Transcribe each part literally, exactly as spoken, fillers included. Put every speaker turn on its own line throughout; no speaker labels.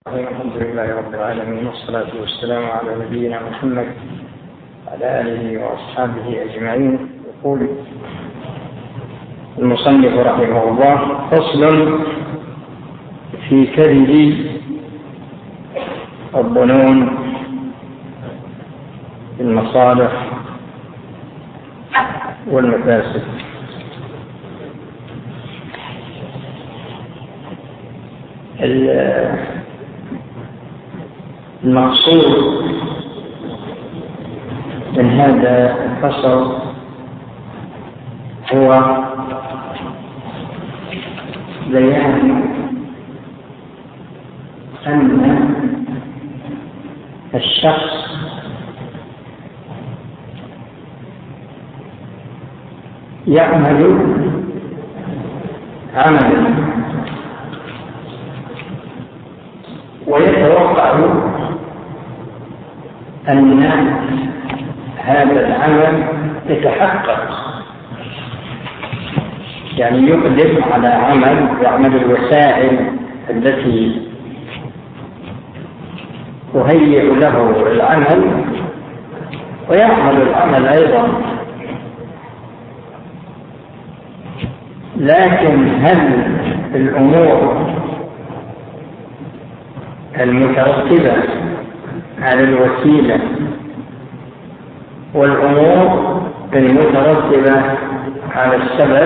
الحمد لله رب العالمين، والصلاة والسلام على نبينا محمد وعلى آله وأصحابه أجمعين. يقول المصنف رحمه الله: فصل في كذب الظنون المصالح والمفاسد. المقصود من هذا الفصل هو بيان أن الشخص يعمل عملا ويتوقع أن هذا العمل يتحقق، يعني يقدم على عمل يعمل الوسائل التي تهيئ له العمل ويعمل العمل أيضا، لكن هل الأمور المترتبة على الوسيلة والأمور المترتبة على السبب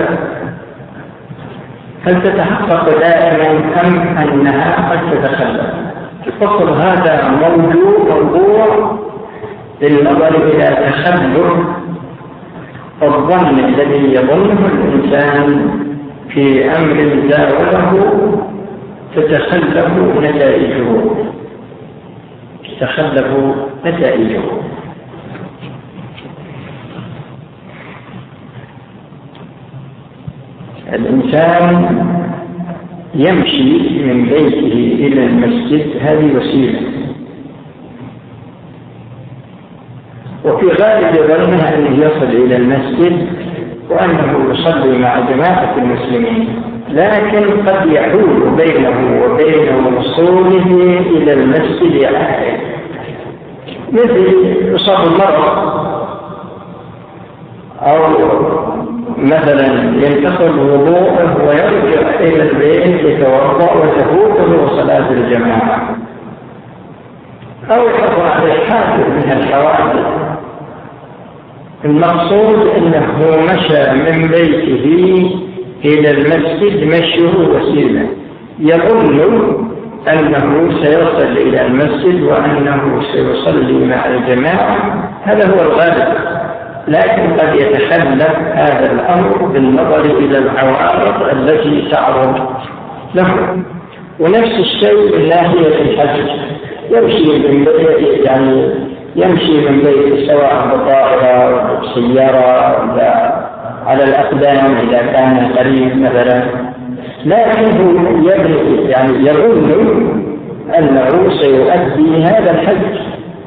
هل تتحقق دائما أم أنها قد تتخلف؟ الفصل هذا موضوع موضوع للنظر إلى تخلف الظن الذي يظنه الإنسان في أمر زاوله تتخلف نتائجه تتخلف نتائجه الإنسان يمشي من بيته إلى المسجد، هذه وسيلة، وفي غالب ظنه أنه يصل إلى المسجد وأنه يصلي مع جماعة المسلمين، لكن قد يحول بينه وبين وصوله إلى المسجد عائد، مثل إصابة المرض أو مثلا ينتقل وضوءه ويرجع إلى البيت يتوضأ وتفوته صلاة الجماعة، أو يحصل على حادث من الحوادث. المقصود أنه مشى من بيته إلى المسجد مشيه وسيلة، يظن أنه سيصل إلى المسجد وأنه سيصلي مع الجماعة، هذا هو الغالب، لكن قد يتخلف هذا الأمر بالنظر إلى العوارض التي تعرض له. ونفس الشيء من ناحية الحج، يمشي من بيت يعني يمشي من بيت سواء بطائرة أو سيارة على الأقدام إذا كان قريب مثلا، لكنه يبني يعني يظن أنه سيؤدي هذا الحج،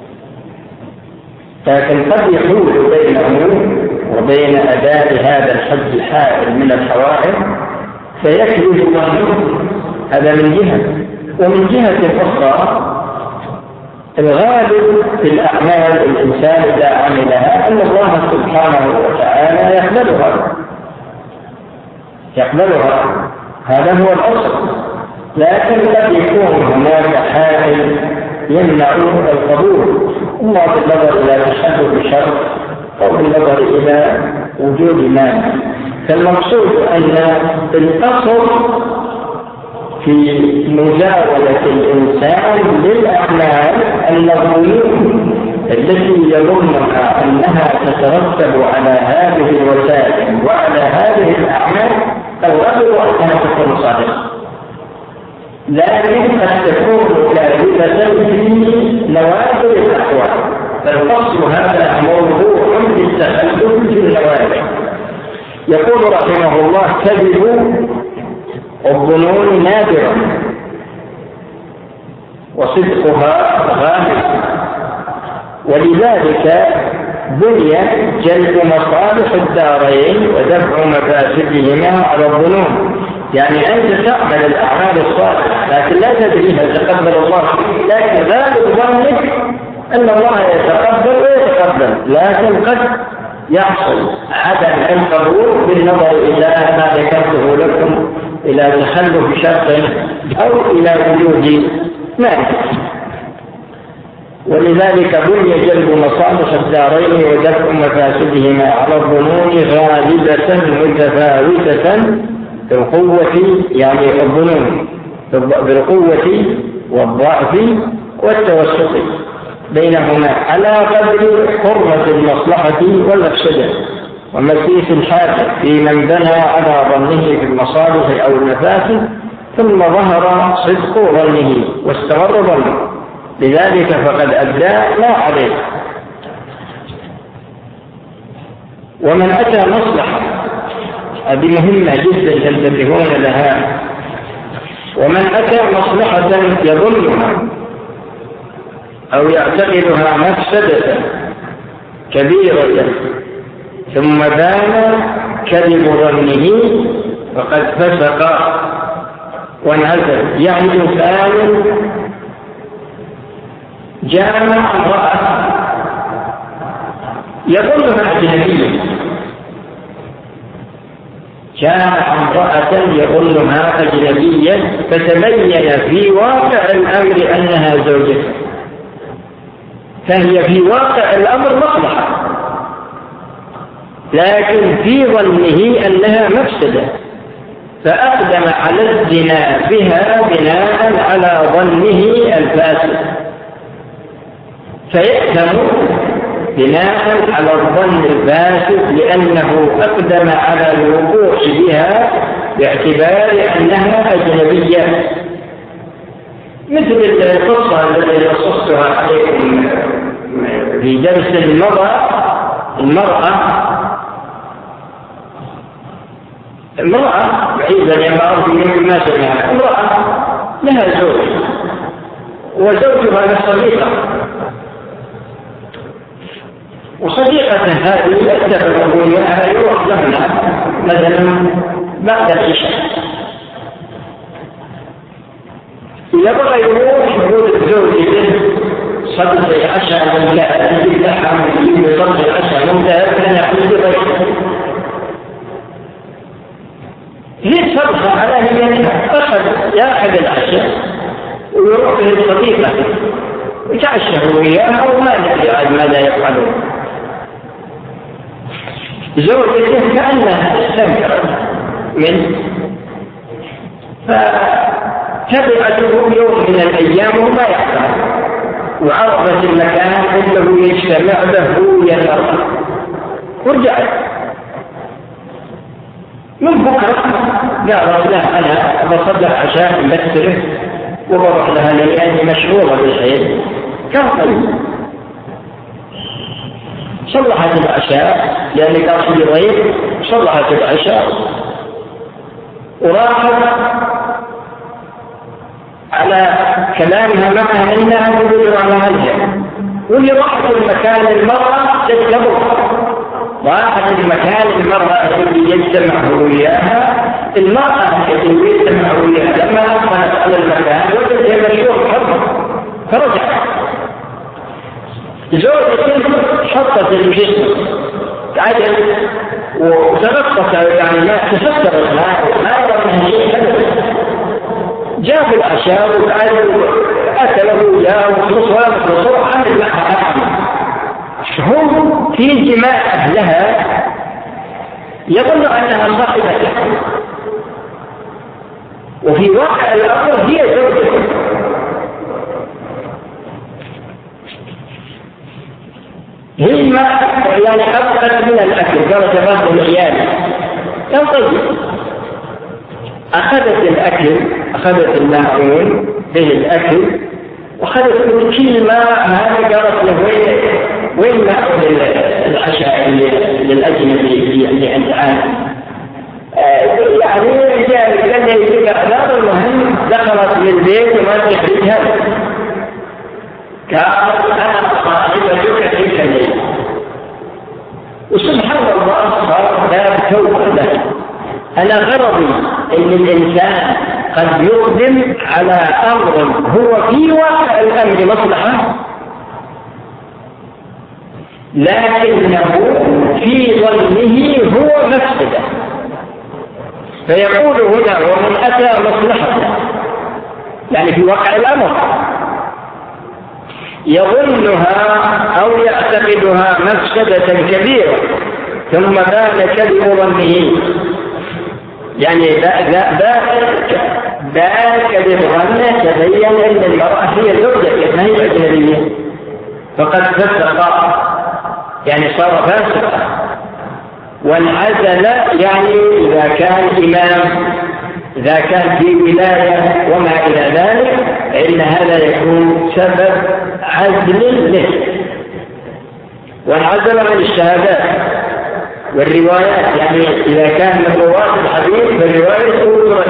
لكن قد يحول بينه وبين أداء هذا الحج حائل من الحوائل فيكذب ظنه، هذا من جهة. ومن جهة أخرى الغالب في الأعمال الإنسان إذا عملها أن الله سبحانه وتعالى يقبلها يقبلها هذا هو الأصل، لكن قد يكون هناك حائل يمنع القبول، إما بالنظر إلى تشبه بشر أو بالنظر إلى وجود مانع. فالمقصود أن الأصل في مجاولة الإنسان للأعمال الظنون التي يظنها أنها تترتب على هذه الوسائل وعلى هذه الأعمال الغالب أنها تكون صادقة، لكن قد تكون كاذبة في نوادر الأحوال. فالفصل هذا موضوع للتخلف في النوادر. يقول رحمه الله: كذب الظنون نادرة وصدقها غالب، ولذلك بني جلب مصالح الدارين ودفع مفاسدهما على الظنون. يعني أنت تعمل الأعمال الصالحة لكن لكن لا تدري هل تقبل الله، لكن غالب ظنك أن الله يتقبل ويتقبل، لكن قد يحصل عدم القبول بالنظر إلى ما ذكرته لكم، إلى تخلف شرط أو إلى وجود مانع. ولذلك بني جلب مصالح الدارين ودفع مفاسدهما على الظنون غالبة متفاوتة بالقوة، يعني الظنون بالقوة والضعف والتوسط بينهما على قدر حرمة المصلحة والمفسدة ومسيس الحاجة في من بنى على ظنه في المصالح أو المفاسد ثم ظهر صدق ظنه واستمر ظنه، لذلك فقد أدى ما عليه. ومن أتى مصلحة، هذه مهمة جدا تنتبهون لها، ومن أتى مصلحة يظنها أو يعتقدها مفسدة كبيرة ثم بان كذب ظنه فقد فسق وانعزل. يعني إنسان جامع امرأة يظنها أجنبية، جامع امرأة يظنها أجنبية فتبين في واقع الأمر أنها زوجته، فهي في واقع الأمر مصلحة، لكن في ظنه أنها مفسدة، فأقدم على الزنا بها بناء على ظنه الفاسد، فيأثم بناء على الظن الفاسد لأنه أقدم على الوقوع بها باعتبار أنها أجنبية. مثل القصة التي قصصتها عليكم في درس المرأة المرأة امرأة بعيدة لما أرضي من ما سمعها، امرأة لها زوج وزوجها صديقة، وصديقة هذه اتفقوا معها يروح لها مثلا بعد العشاء، إذا بغى يروح يقول الزوج صدق العشاء ممتاز باللحم صدق العشاء ممتاز لنا كل غير هي صدقة على هي أخذ يأخذ العشاء ويروح للصديقة يتعشى وياها وما ندري عن ماذا يفعلون. زوجته كأنها استنكرت منه فتبعته يوم من الأيام وما يحصل، وعرفت المكان أنه يجتمع له ينرى ورجعت من بكرة قالت له أنا بصدق عشاء مبتره وبروح لها لأني مشغولة بالحياة. كافل صلحت العشاء لأن كان في ضيف، صلحت العشاء وراحت على كلامها معها إنها تدور على هلها، واللي راحت المكان المرأة تتكبر، راحت المكان المرأة التي يجتمع وياها، المرأة التي يجتمع وياها لما أخذت على المكان وجدت مشروع حرم فرجعت. زوجته حطت الجسم عجل وتغطت يعني ما تفكرت ما يرى شيء أبدا، جاب العشاء وقعدوا أكله وياه وخلصوا وخلصوا عمل معها هم في انتماء أهلها يظن أنها صاحبته، وفي واقع الأمر هي زوجته. هي ما يعني أبقت من الأكل قالت الرجل العيال ينطلق، أخذت الأكل أخذت الماعون به الأكل وأخذت من كل ما هذا قالت له وين وين ماعون العشاء للأجنبي اللي عند عام يعني رجال كان يجيب أعلام. المهم دخلت من البيت وما تخرجها قالت أنا صاحبتك تلك الليلة. وسبحان الله صار باب توبة له. أنا غرضي إن الإنسان قد يقدم على أمر هو في واقع الأمر مصلحة، لكنه في ظنه هو مفسدة، فيقول هنا ومن أتى مصلحة، يعني في واقع الأمر يظنها أو يعتقدها مفسدة كبيرة ثم بان كذب ظنه، يعني بان كذب ظنه تبين أن المرأة هي زوجته ما هي أجنبية، فقد فسق يعني صار فاسقا. وانعزل يعني إذا كان إمام، إذا كان في ولاية وما إلى ذلك، فإن هذا يكون سبب عزل له. وانعزل عن الشهادات والروايات، يعني إذا كان من رواة الحديث فالرواية تورث.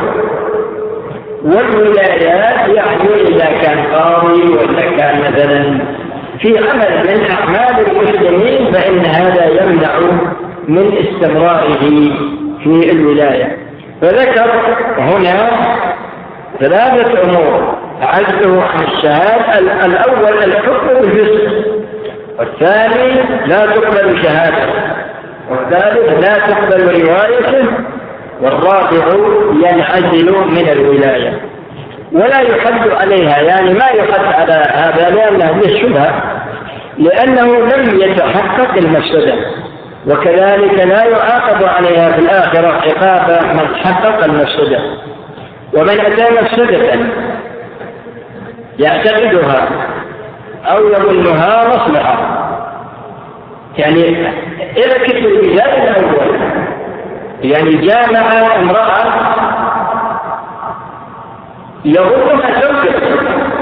والولايات يعني إذا كان قاضي وإذا كان مثلا في عمل من أعمال المسلمين، فإن هذا يمنع من استمراره في الولاية. فذكر هنا ثلاثة أمور: عزله عن الشهادة، الأول الحكم بالفسق، والثاني لا تقبل شهادة، والثالث لا تقبل روايته، والرابع ينعزل من الولاية ولا يحد عليها، يعني ما يحد على هذا لأنه للشبهة، لأنه لم يتحقق المفسدة، وكذلك لا يعاقب عليها في الآخرة عقاب من حقق المفسدة. ومن أتى مفسدة يعتقدها أو يظنها مصلحة، يعني اركب المثال الأول، يعني جامع امرأة يظنها زوجته،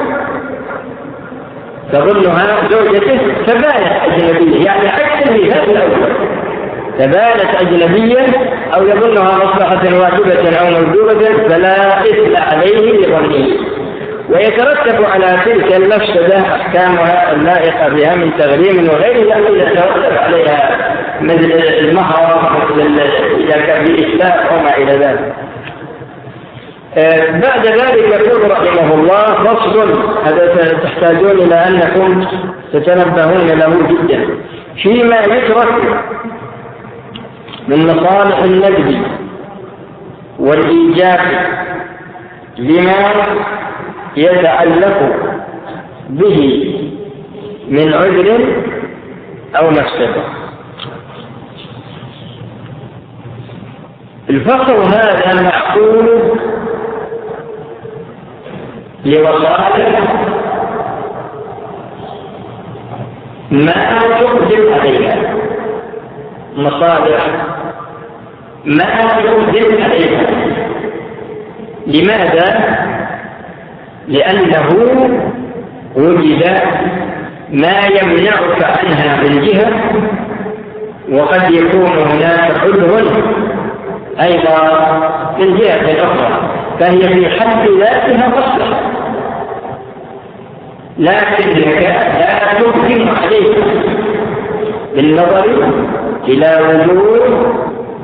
تظنها زوجته فبانت أجنبية، يعني عكس المثال الأول، فبانت أجنبية أو يظنها مصلحة واجبة أو موجوبة فلا إثم عليه لظنه. ويترتب على تلك المفسدة أحكامها اللائقة بها من تغريم وغيرها التي يترتب عليها مثل المهر، مثل إذا كان بإسلاء وما إلى ذلك. آه بعد ذلك يقول رحمه الله: فصل، هذا تحتاجون إلى أنكم تتنبهون له جدا، فيما يترك من مصالح النجد والإيجاب لما يتعلق به من عذر أو مفسدة. الفصل هذا معقول لوصائل ما تقدم عليها، مصالح ما تقدم عليها. لماذا؟ لأنه وجد ما يمنعك عنها من جهة، وقد يكون هناك عذر أيضا من جهة أخرى، فهي في حد ذاتها مصلحة، لكنك لا تقدم عليها بالنظر إلى وجود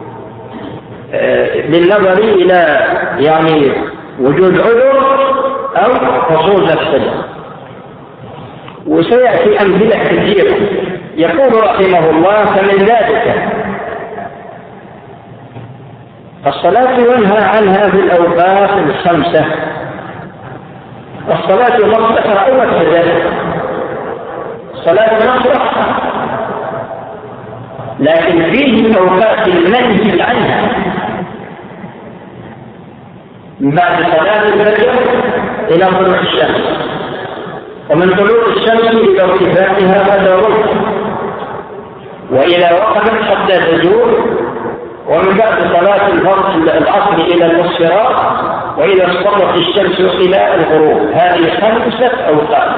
بالنظر إلى يعني وجود عذر أو حصول مفسدة. وسيأتي أمثلة كثيرة. يقول رحمه الله: فمن ذلك الصلاة ينهى عنها في الأوقات الخمسة. الصلاة مصلحة أو مفسدة؟ الصلاة مصلحة، لكن فيه الأوقات المنهي عنها من بعد صلاة الفجر إلى طلوع الشمس، ومن طلوع الشمس إلى ارتفاعها هذا ركن، وإلى وقفت حتى تزول، ومن بعد صلاة العصر إلى المصفرات، وإذا اصطلت الشمس إلى الغروب. هذه خمسة أوقات،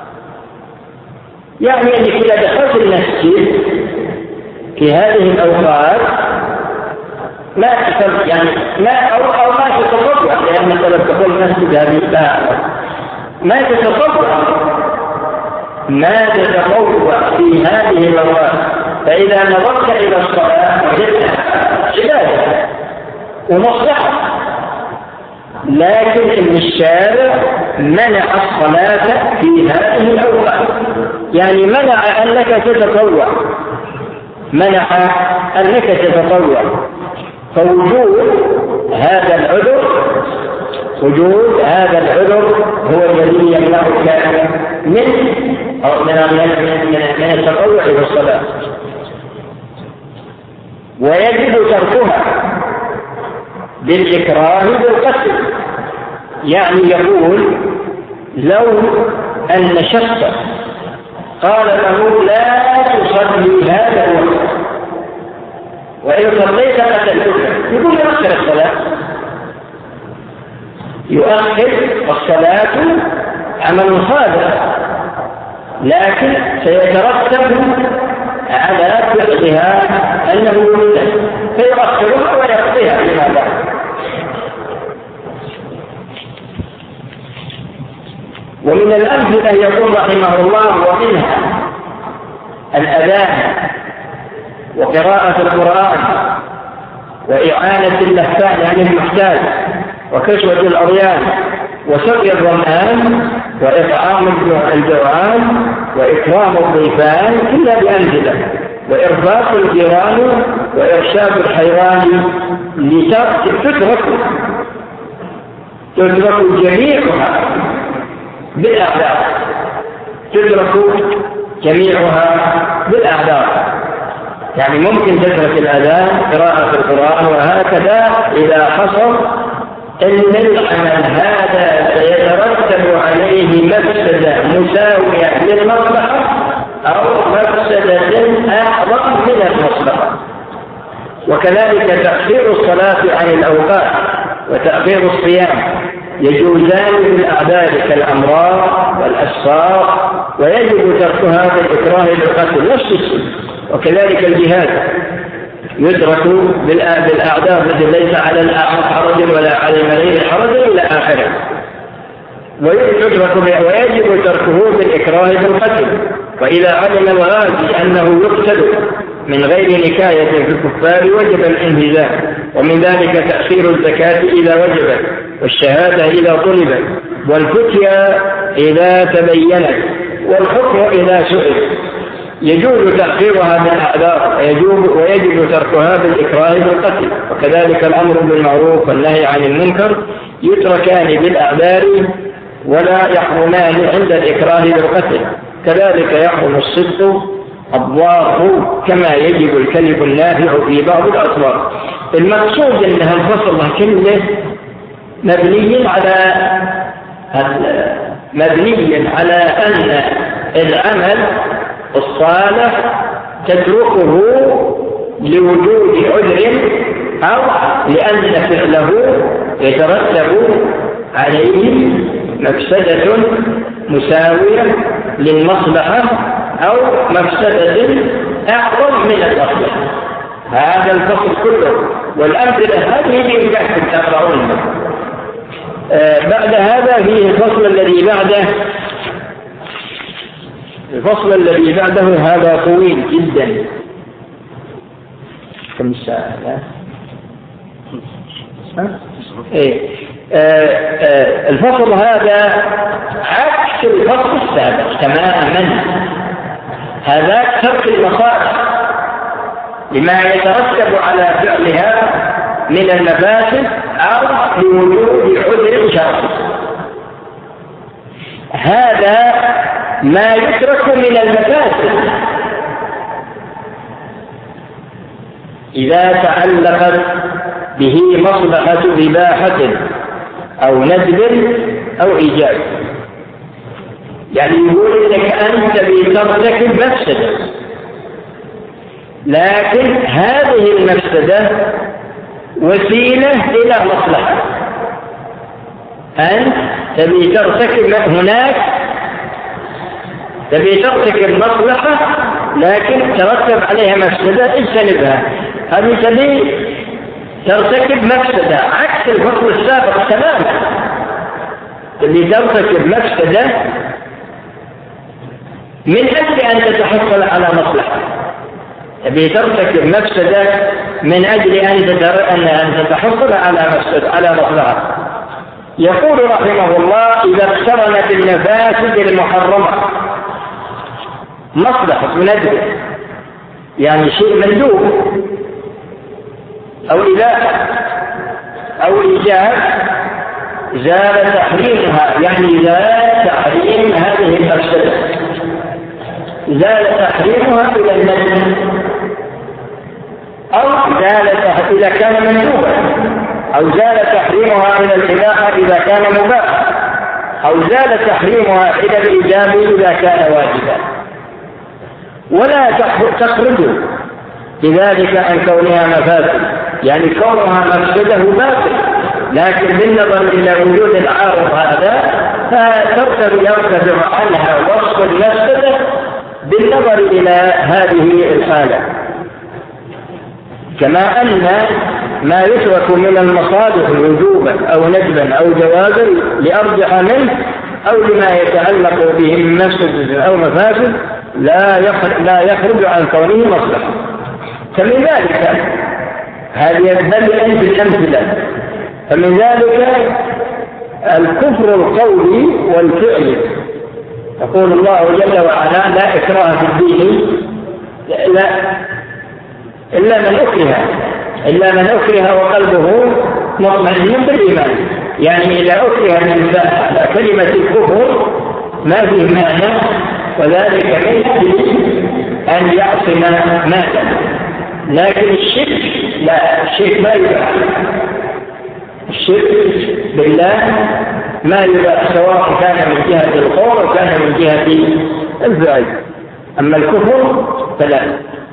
يعني أنك إذا دخلت المسجد في هذه الأوقات ما تفرق، يعني ما أو أو ما تتطوع، لأن مثلا تقول المسجد هذه لا ما تتطوع ما تتطوع في هذه الأوقات. فإذا نظرت إلى الصلاة وجدتها عبادة ومصلحة، لكن إن الشارع منع الصلاة في هذه الأوقات، يعني منع أنك تتطوع، منع أنك تتطوع. فوجود هذا العذر وجود هذا العذر هو الذي يمنعك من أو من من التطوع إلى الصلاة، ويجب تركها بالإكراه بالقتل. يعني يقول لو أن شخصا قال له لا تصلي هذا الوقت وإن صليت قتلتك، يقول يؤخر الصلاة، يؤخر الصلاة عمل صادق، لكن سيترتب على فعلها أنه يمتد فيؤخرها ويقضيها لما بعد. ومن الأمثلة يقول رحمه الله ومنها الأذان وقراءة القرآن وإعانة اللهفان عن المحتاج وكسوة الأريان وسقي الظمآن وإطعام الجوعان وإكرام الضيفان إلا بأنزلة وإرفاق الجيران وإرشاد الحيوان لتترك تترك جميعها بالأعذار، تترك جميعها بالأعذار. يعني ممكن تترك الأذان قراءة القرآن وهكذا إذا حصل إن العمل هذا سيترتب عليه مفسدة مساوية للمصلحة أو مفسدة أعظم من المصلحة. وكذلك تأخير الصلاة عن الأوقات وتأخير الصيام يجوزان بالأعذار كالأمراض والأسفار، ويجب تركها بالإكراه بالقتل نفس الشيء. وكذلك الجهاد يدرك بالأعذار التي ليس على الأعمى حرج ولا على المريض حرج إلى آخره، ويجب تركه بالإكراه بالقتل. وإذا علم الغازي أنه يقتل من غير نكاية في الكفار وجب الانهزام. ومن ذلك تأخير الزكاة إذا وجبت، والشهادة إذا طلبت، والفتيا إذا تبينت، والحكم إذا سئل. يجوز تأخيرها بالأعذار ويجب تركها بالإكراه بالقتل. وكذلك الأمر بالمعروف والنهي عن المنكر يتركان بالأعذار ولا يحرمان عند الإكراه بالقتل. كذلك يحرم الصدق الضار كما يجب الكذب النافع في بعض الأطوار. المقصود أنها الفصل كله مبني على مبني على أن العمل الصالح تتركه لوجود عذر أو لأن فعله يترتب عليه مفسدة مساوية للمصلحة أو مفسدة أعظم من المصلحة. هذا الفصل كله، والأمثلة هذه بإمكانكم تقرؤون. آه بعد هذا فيه الفصل الذي بعده. الفصل الذي بعده هذا طويل جدا. كم ساعة؟ إيه. آه آه الفصل هذا عكس الفصل السابق تماما. هذا ترك المصالح لما يترتب على فعلها من المفاسد أو لوجود عذر شرعي. هذا ما يترك من المفاسد إذا تعلقت به مصلحة إباحة أو ندب أو إيجاب. يعني يقول لك أنت بترتكب مفسدة، لكن هذه المفسدة وسيلة إلى مصلحة. أنت تبي ترتكب هناك تبي ترتكب مصلحة لكن ترتب عليها مفسدة اجتنبها. هذه تبي ترتكب مفسدة عكس الفصل السابق تماما. تبي ترتكب مفسدة من أجل أن تتحصل على مصلحة. تبي ترتكب مفسدة من أجل أن تتحصل على مفسدة على مصلحة. يقول رحمه الله: إذا اقترنت المفاسد المحرمة مصلحة ندب، يعني شيء مندوب أو إباحة أو إيجاب، زال تحريمها، يعني زال تحريم هذه المفسدة، زال تحريمها إلى الندب، أو زال إذا كان مندوبا، أو زال تحريمها إلى الإباحة إذا كان مباحا، أو زال تحريمها إلى الإيجاب إذا كان واجبا، ولا تخرج بذلك عن كونها مفاسد، يعني كونها مفسده باطل، لكن بالنظر إلى وجود العارض هذا فترتفع عنها وصف المفسده بالنظر إلى هذه الحالة. كما أن ما يترك من المصالح وجوبا أو ندبا أو جوازا لأرجح منه أو لما يتعلق به من مفسدة أو مفاسد لا يخرج, لا يخرج عن كونه مصلحة. فمن ذلك هذه البدء بالأمثلة، فمن ذلك الكفر القولي والفعلي. يقول الله جل وعلا: لا إكراه في الدين لا إلا من أكره، إلا من أكره وقلبه مطمئن بالإيمان. يعني إذا أكره الإنسان على كلمة الكفر ما فيه معنى، وذلك من أجل أن يعصم مالا. لكن الشرك لا، الشرك ما يباح، الشرك بالله ما يباح، سواء كان من جهة القول أو كان من جهة الفعل. أما الكفر فلا.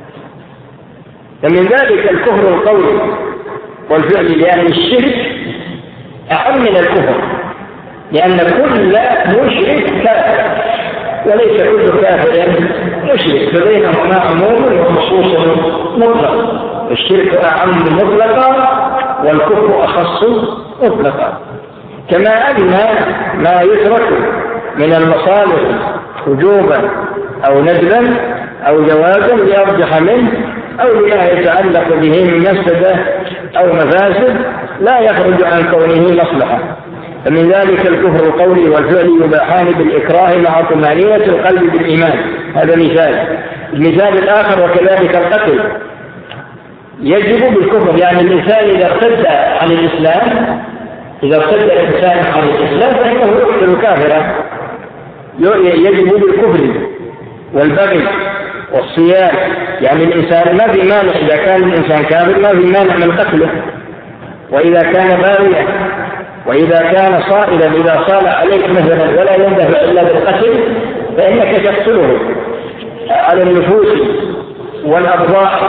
ومن ذلك الكفر القولي والفعل، لأن الشرك أعم من الكفر، لأن كل مشرك كافر وليس كل كافر مشرك، فبينهما عموم وخصوص مطلق. الشرك أعم مطلقا والكفر أخص مطلقا. كما أن ما يترك من المصالح وجوبا أو ندبا أو جوازا لأرجح منه أو لما يتعلق به من مفسدة أو مفاسد لا يخرج عن كونه مصلحة. فمن ذلك الكفر القولي والفعل يباحان بالإكراه مع طمأنينة القلب بالإيمان. هذا مثال. المثال الآخر: وكذلك القتل يجب بالكفر، يعني الإنسان إذا ارتد عن الإسلام، إذا ارتد الإنسان عن الإسلام فإنه يقتل كافرا. يجب بالكفر والبغي والصيام، يعني الإنسان ما في مانع، إذا كان الإنسان كافر ما في مانع من قتله. وإذا كان باغيا، وإذا كان صائلا، إذا صال عليك مثلا ولا يندفع إلا بالقتل فإنك تقتله على النفوس والأبضاع،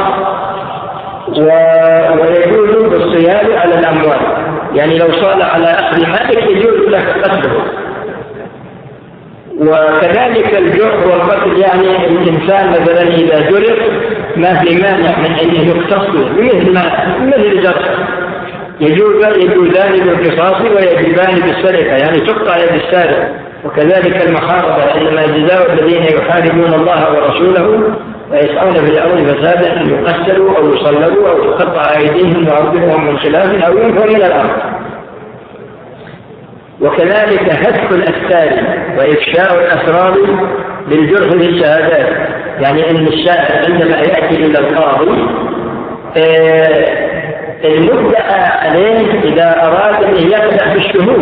ويجوز بالصيام على الأموال. يعني لو صال على أخذ مالك يجوز لك قتله. وكذلك الجرح والقتل، يعني الإنسان مثلا إذا جرح ما في مانع من أن يقتصه مثل ما مثل جرح، يجوزان بالقصاص ويجبان بالسرقة، يعني تقطع يد السارق. وكذلك المحاربة، إنما جزاء الذين يحاربون الله ورسوله ويسعون في الأرض فسادا أن يقتلوا أو يصلبوا أو تقطع أيديهم وأرجلهم من خلاف أو ينفوا من الأرض. وكذلك هتك الأستار وإفشاء الأسرار بالجرح في الشهادات، يعني أن الشاهد عندما يأتي إلى القاضي آه المدعى عليه إذا أراد أن يقدح بالشهود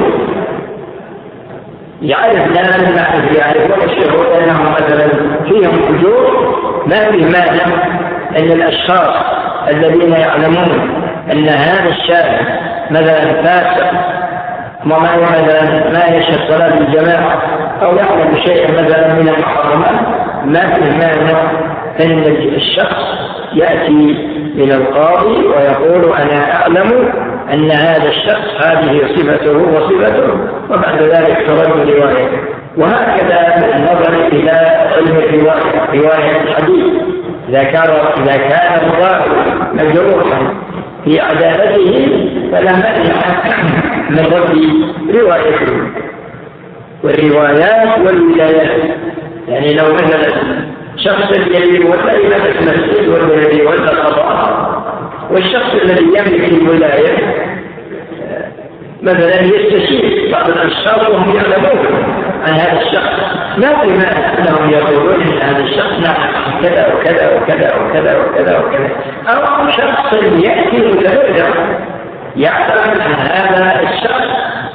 يعرف لا نعرف يعرفون الشهود أنهم مثلا فيهم أجور، ما في مانع أن الأشخاص الذين يعلمون أن هذا الشاهد مثلا فاسق وما مثلا ما يشهد صلاة الجماعة أو يعلم شيئا مثلا من المحرمات، ما في مانع أن الشخص يأتي إلى القاضي ويقول: أنا أعلم أن هذا الشخص هذه صفته وصفته، وبعد ذلك ترد روايته. وهكذا النظر إلى علم الرواية، رواية الحديث، إذا كان إذا كان الراوي مجروحا في عدالته فلا مانع من رد روايته. والروايات والولايات، يعني لو مثلا شخص الذي يولى إلى المسجد والذي يولى القضاء، والشخص الذي يملك الولاية مثلا يستشير بعض الأشخاص وهم يعلمون عن هذا الشخص، لا بما أنهم يقولون أن هذا الشخص نعم كذا وكذا وكذا وكذا وكذا وكذا، أو شخص يأتي متبرع يعلم أن هذا الشخص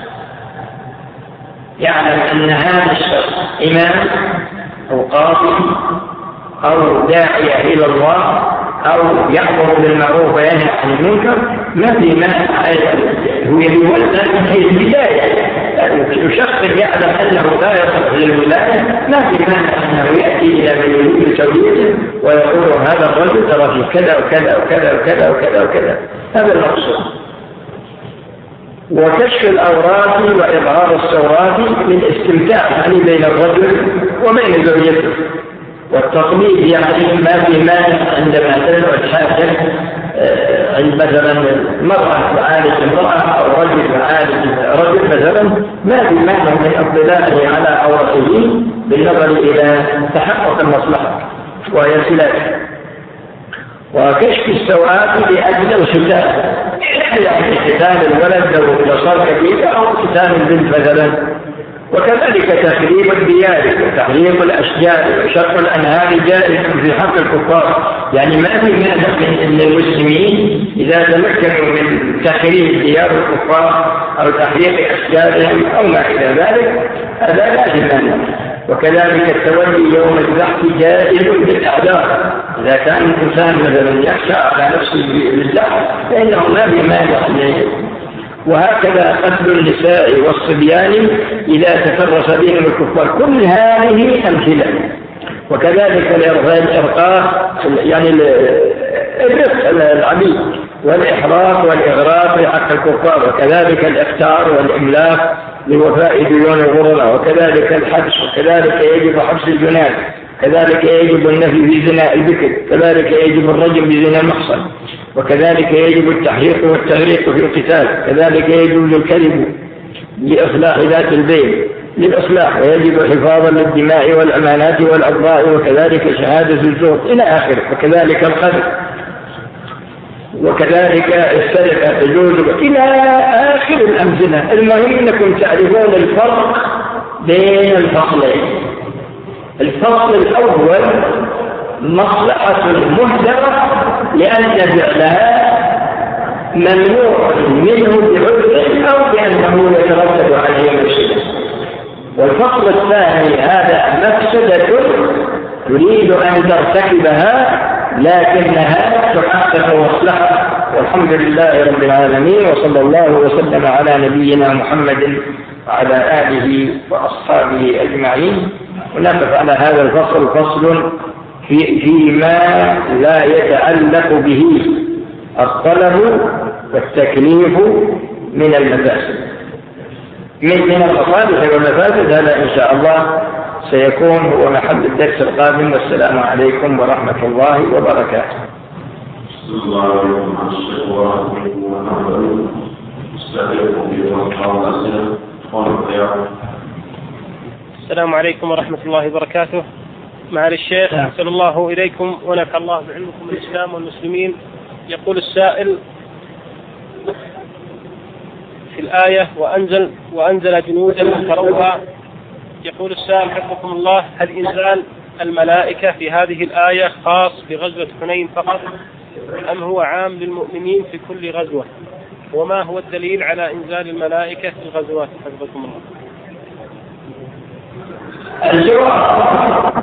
يعلم أن هذا الشخص إمام أو قاضي أو داعية إلى الله أو يأمر بالمعروف وينهى عن المنكر، ما في مانع هو يولى في البداية. شخص يعلم أنه لا يصلح للولاية ما في مانع أنه يأتي إلى من يريد توليته ويقول هذا الرجل ترى في كذا وكذا وكذا وكذا وكذا وكذا. هذا المقصود. وكشف الأوراق وإظهار السورات للاستمتاع يعني بين الرجل وبين زوجته، والتقليد يعني ما في مانع عندما تدعو الحاجة عند مثلا المرأة تعالج امرأة أو رجل يعالج رجل مثلا، ما في مانع من اطلاعه على عورته بالنظر إلى تحقق المصلحة وهي سلاح. وكشف السوءات لأجل الختان، يعني ختان الولد لو صار كبير أو ختان البنت مثلا. وكذلك تخريب الديار وتحريق الأشجار وشق الأنهار جائز في حق الكفار، يعني ما في مانع ان المسلمين إذا تمكنوا من تخريب ديار الكفار أو تحريق أشجارهم أو ما إلى ذلك هذا لا مانع. وكذلك التولي يوم الزحف جائز بالأعذار، إذا كان الإنسان مثلا يخشى على نفسه بالزحف فإنه ما في مانع. وهكذا قتل النساء والصبيان إذا تفرس بهم الكفار، كل هذه أمثلة. وكذلك الإرقاء يعني الرق العبيد والإحراق والإغراق لحق الكفار، وكذلك الإختار والإملاك لوفاء ديون الغرلاء، وكذلك الحبس، وكذلك يجب حبس الجنان، كذلك يجب النفي في زنا البكر، كذلك يجب الرجم بزنا المحصن، وكذلك يجب التحريق والتغريق في القتال، كذلك يجب الكذب لإصلاح ذات البين للإصلاح، ويجب حفاظا للدماء والأمانات والأبضاء، وكذلك شهادة الزور إلى آخره. وكذلك القذف، وكذلك السرقة تجوز إلى آخر الأمثلة. المهم أنكم تعرفون الفرق بين الفصلين. الفصل الأول مصلحة مهدرة لأن فعلها ممنوع منه بعذر أو بأنه يترتب عليه مفسدة. والفصل الثاني هذا مفسدة تريد أن ترتكبها لكنها تحقق مصلحة. والحمد لله رب العالمين، وصلى الله وسلم على نبينا محمد وعلى آله وأصحابه أجمعين. ونقف على هذا الفصل فصل في فيما لا يتعلق به الطلب والتكليف من المفاسد من من المصالح والمفاسد. هذا إن شاء الله سيكون هو محل الدرس القادم. والسلام عليكم ورحمة الله وبركاته.
السلام عليكم ورحمة الله وبركاته. معالي الشيخ أحسن الله إليكم ونفع الله بعلمكم الإسلام والمسلمين. يقول السائل في الآية وأنزل وأنزل جنودا فروها، يقول السائل حفظكم الله: هل إنزال الملائكة في هذه الآية خاص بغزوة حنين فقط أم هو عام للمؤمنين في كل غزوة؟ وما هو الدليل على إنزال الملائكة في الغزوات حفظكم الله؟
الجواب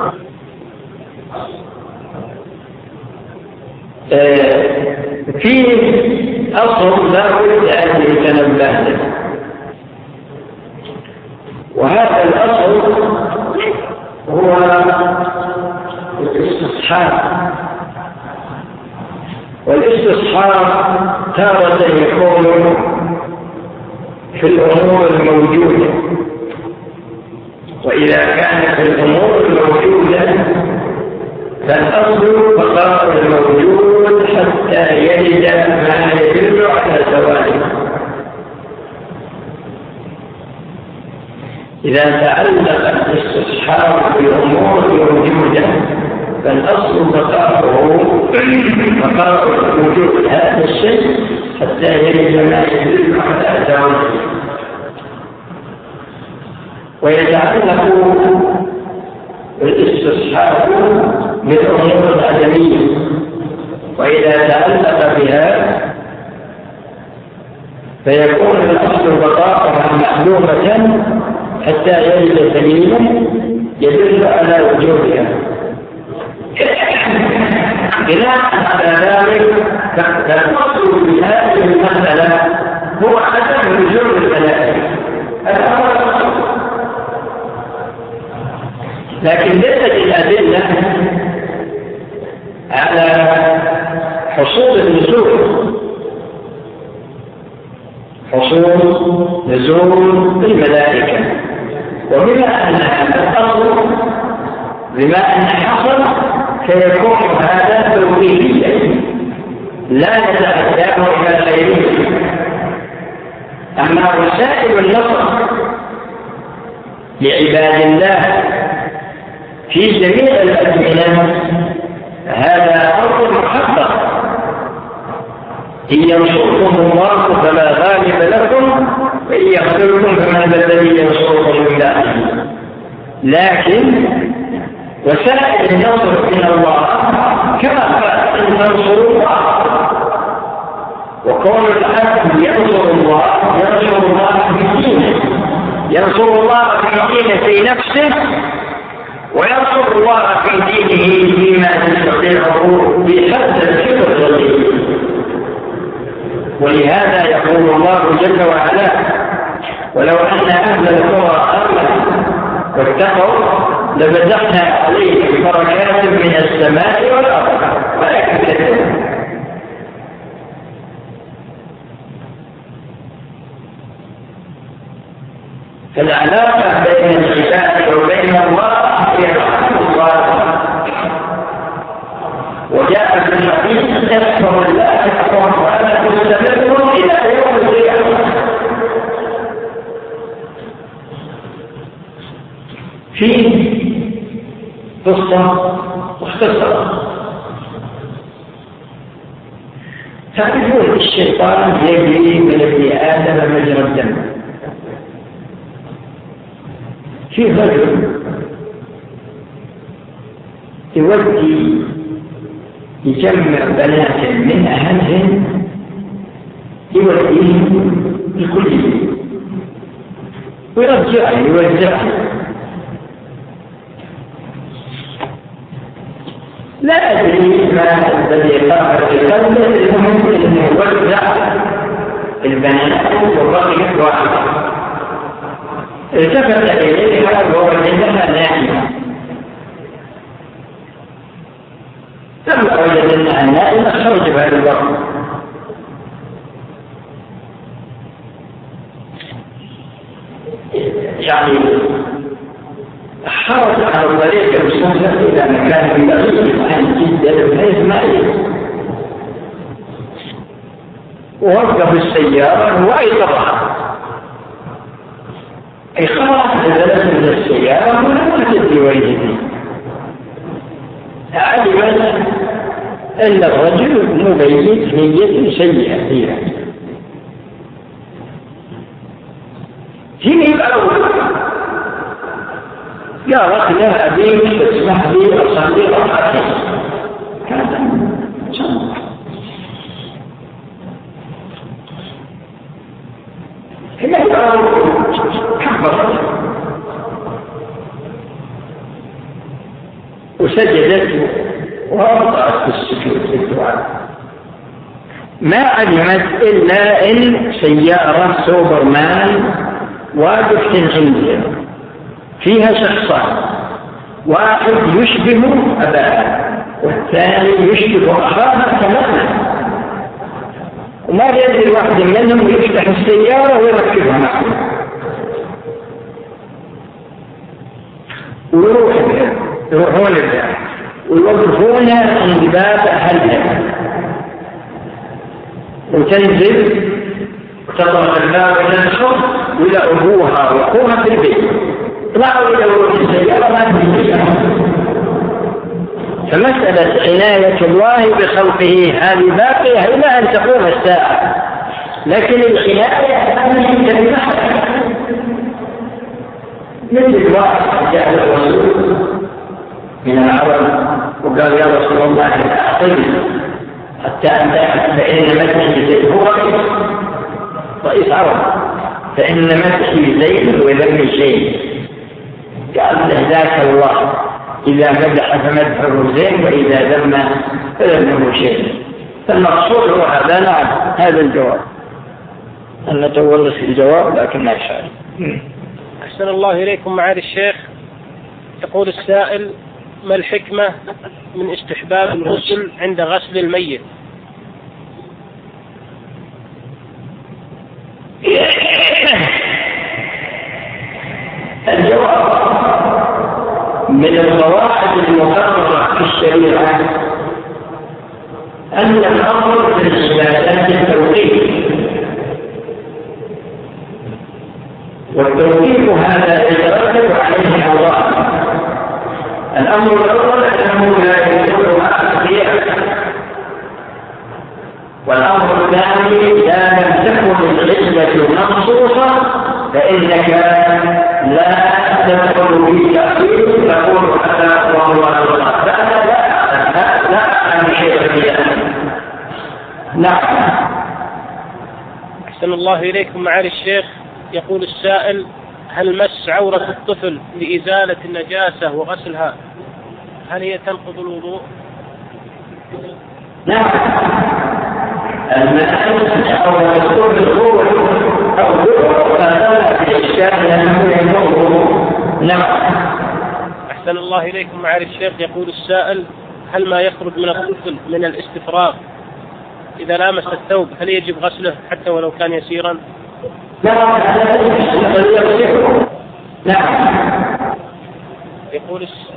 في أصل لا بد أن يتنبه له، وهذا الأصل هو الاستصحاب. والاستصحاب تارة يكون في الأمور الموجودة، وإذا كانت الأمور الموجودة فالأصل بقاء الموجود حتى يجد ما يدل على زواله. إذا تعلق الاستصحاب بالأمور الموجودة فالأصل بقاؤه بقاء الوجود هذا الشيء حتى يجد ما يدل على زوجه. ويتعلق الاستصحاب بالأمور الآدمية، وإذا تعلق بها فيكون الأصل بقاءها معلومة حتى يجد دليلا يدل على وجودها. بناء على ذلك فالأصل في هذه المسألة هو عدم وجود الملائكة، لكن ليست الأدلة على حصول النزول حصول نزول الملائكة. وبما أن الأصل بما أن حصل فيكون هذا توقيفيا لا يتأداه إلى غيره. أما وسائل النصر لعباد الله في جميع الأزمنة هذا أمر محقق. إن ينصركم الله فلا غالب لكم وإن يخذلكم فمن الذي ينصركم بالله. لكن وسائل النصر من الله كما قال إن تنصروا الله، وكون العبد ينصر الله ينصر الله في دينه، ينصر الله في دينه في نفسه، وينصر الله في دينه فيما يستطيعه بحد الكبر والذل. ولهذا يقول الله جل وعلا: ولو أن أهل القرى آمنوا واتقوا لفتحنا عليهم بركات من السماء والأرض ولكن كذبوا. فالعلاقة بين العباد وبين الله هي رحمة الله. وجاء في الحديث: اذكروا الله يذكركم ولا تستمروا إلى يوم القيامة. في قصة مختصرة. تعرفون الشيطان يجري من ابن آدم مجرى الدم. في رجل يودي يجمع بنات من أهلهم يوديهم الكلية ويرجع يوزعها. لا أدري ما الذي قام في قلبه، المهم أنه يوزع البنات والرجل واحد. التفت إليها ووجدها نائمة. لما وجد أنها نائمة خرج بها الوقت. يعني حرص على طريق الوصول إلى مكان بعيد عن جدة بحيث ما يجب. ووقف السيارة وأيقظها. أي خلاص نزلت من السيارة ولم تدري وجهه. علمت أن الرجل مبيت نية سيئة فيها. هنا الأول قالت له: أبيك تسمح لي أصلي ركعتين. هذا هنا الأول كبرت وسجدت ووضعت في السجود في الدعاء. ما علمت إلا إن سيارة سوبرمان واقفة عندها فيها شخصان، واحد يشبه أباه والثاني يشبه أخاه تماما، وما يدري واحد منهم يفتح السيارة ويركبها معه ويروح بها يروحون بها ويوقفون عند باب أهلها وتنزل وتضرب الباب وتدخل وإلى أبوها وأخوها في البيت. طلعوا إلى وروح السيارة ما تنزل. فمسألة عناية الله بخلقه هذه باقية إلى أن تقوم الساعة. لكن العناية أن تمنحها، مثل واحد جاء الرسول من العرب وقال يا رسول الله أعطني حتى أن فإن مسحي هو رئيس عرب، فإن مسحي زين وذم شيء. قال له ذاك الله إذا مدح فمدحه زين وإذا ذم فذمه شيء. فالمقصود هو هذا. نعم هذا الجواب، أن نتولى في الجواب لكن ما يشعر.
أحسن الله إليكم معالي الشيخ. يقول السائل: ما الحكمة من استحباب الغسل عند غسل الميت؟
الجواب: من القواعد المقررة في الشريعة أن الأمر في العبادات التوقيف، والتوقيف هذا يترتب عليه أمران. الأمر الأول أنه لا يدخلها اختيار، والأمر الثاني إذا لم تكن العلة منصوصة فإنك لا تدخل في تأويل تقول هذا وهو الله، فأنا لا لا أعلم شيئا في ذلك. نعم.
أحسن الله إليكم معالي الشيخ. يقول السائل: هل مس عورة الطفل لإزالة النجاسة وغسلها هل هي تنقض الوضوء؟
نعم. المسألة عورة الطفل هو أو فلا في إشكال أنه ينقض. نعم.
أحسن الله إليكم معالي الشيخ. يقول السائل: هل ما يخرج من الطفل من الاستفراغ إذا لامس الثوب هل يجب غسله حتى ولو كان يسيرا؟
نعم. نعم.
يقول الس...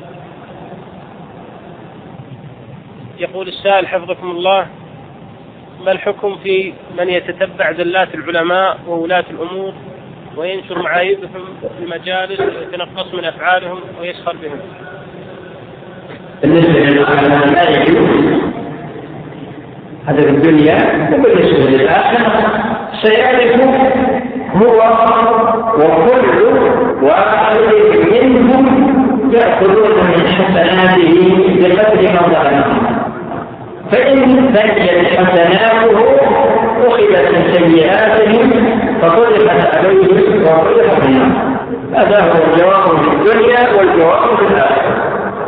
يقول السائل حفظكم الله: ما الحكم في من يتتبع زلات العلماء وولاة الأمور وينشر معايبهم في المجالس ويتنقص من أفعالهم ويسخر بهم؟
بالنسبة للعلماء لا يجوز هذا في الدنيا، وبالنسبة للآخرة سيعرف هو وكل واحد منهم يأخذون من حسناته بقدر ما ظلمهم، فإن بنيت حسناته أخذت من سيئاتهم فطرحت عليهم وطرحت منهم. هذا هو الجواب في الدنيا والجواب في الآخرة.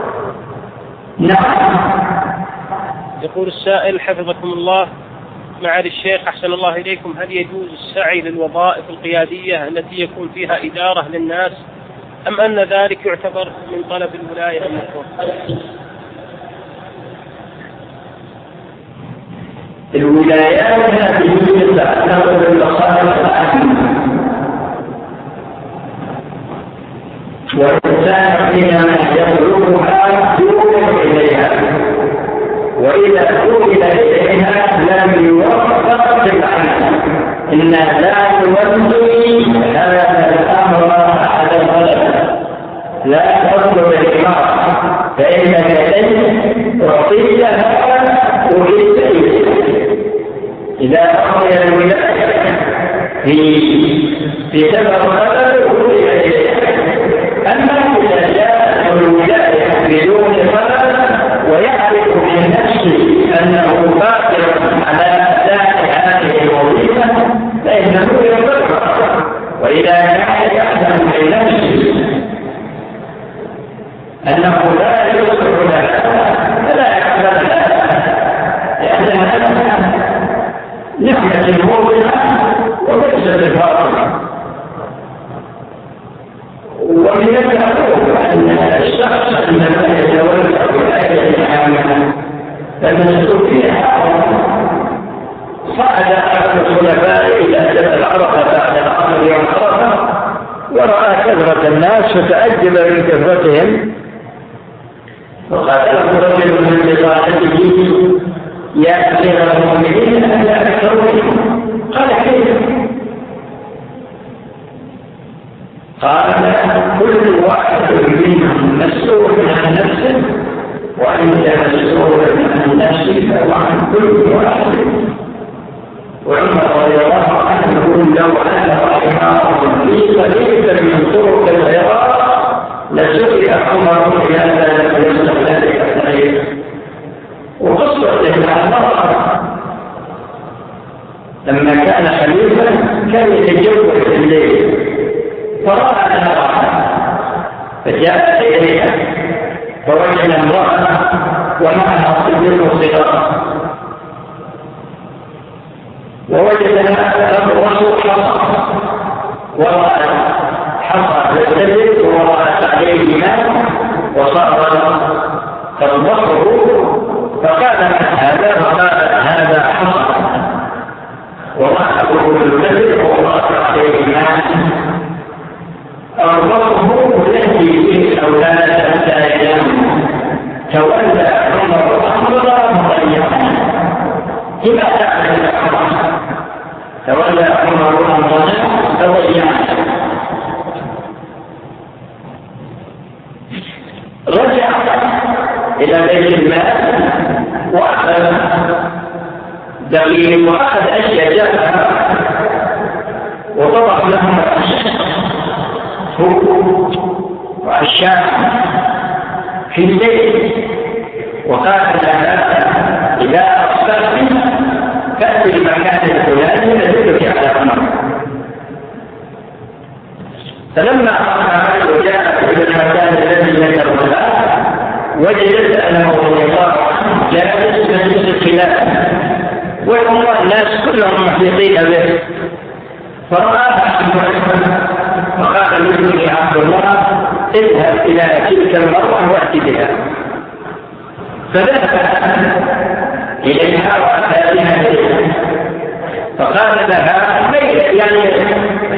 نعم.
يقول السائل حفظكم الله معالي الشيخ أحسن الله إليكم: هل يجوز السعي للوظائف القيادية التي يكون فيها إدارة للناس أم أن ذلك يعتبر من طلب الولاية المطلوب؟
الولايات هذه تتعلق بالمصالح العامة، والإنسان حينما يطلبها يوصل إليها، وإذا أوصل إليها لم يوفق بالعمل. إنا لا نولي هذا الأمر على الغلبة، لا تطلب الإمارة فإنك لن تعطيها وجدت. إذا أخذ الولاية في في سبب غلبة وجدت إليها. أما إذا جاء الولاية بدون غلبة ويعرف من نفسه أنه قادر على أداء هذه الوظيفة فإنه يضرها، وإذا كان يعلم من نفسه أنه لا يصلح لها فلا يقبل لها، لأنها نعمة موضعة وليست باطلة. ومن المعروف أن الشخص عندما يتولى ولاية العامة فالمسؤول فيها صعد أحد الخلفاء إلى جبل عرفة بعد العصر يوم عرفة ورأى كثرة الناس فتعجب من كثرتهم، وقال له رجل من بضاعته: يا أمير المؤمنين أنا أكثر منكم. قال: كيف؟ قال: كل واحد منهم مسؤول عن نفسه وأنت مسؤول عن نفسك وعن كل واحد. وعمر رضي الله عنه لو أن رحمه في طريقة من طرق العراق لسئل عمر في هذا ليس ذلك الطريق. وقصة العراق لما كان خليفة كان يتجول في الليل فرأى نارا فجاء إليها فوجد امرأة ومعها صبي صغار ووجدها الرسول حصى ورأت حصى بالسبب ورأت عليه ماء وصار تطبخه فقال من هذا؟ فقال هذا حصى ورأته بالسبب ورأت عليه ماء أرضه التي في الأولاد حتى ينام تولى عمر أمر مضيقا لما تعمل الأمر تولى عمر أمر مضيقا رجع إلى بيت المال وأخذ دقيق وأخذ أشياء جاءها وطبع لهم وعشاء في الليل وقال لها إذا أصبحت فأتي المكان الفلاني يدلك على أمر. فلما أصبحت وجاءت إلى المكان الذي ذكر لها وجدت أنه رضي الله عنه جالس مجلس الخلاف والله الناس كلهم محيطين به فرآها فقال لابنه عبد الله اذهب إلى تلك المرأة وأتي بها. فذهب إليها وأتى بها فقال لها يعني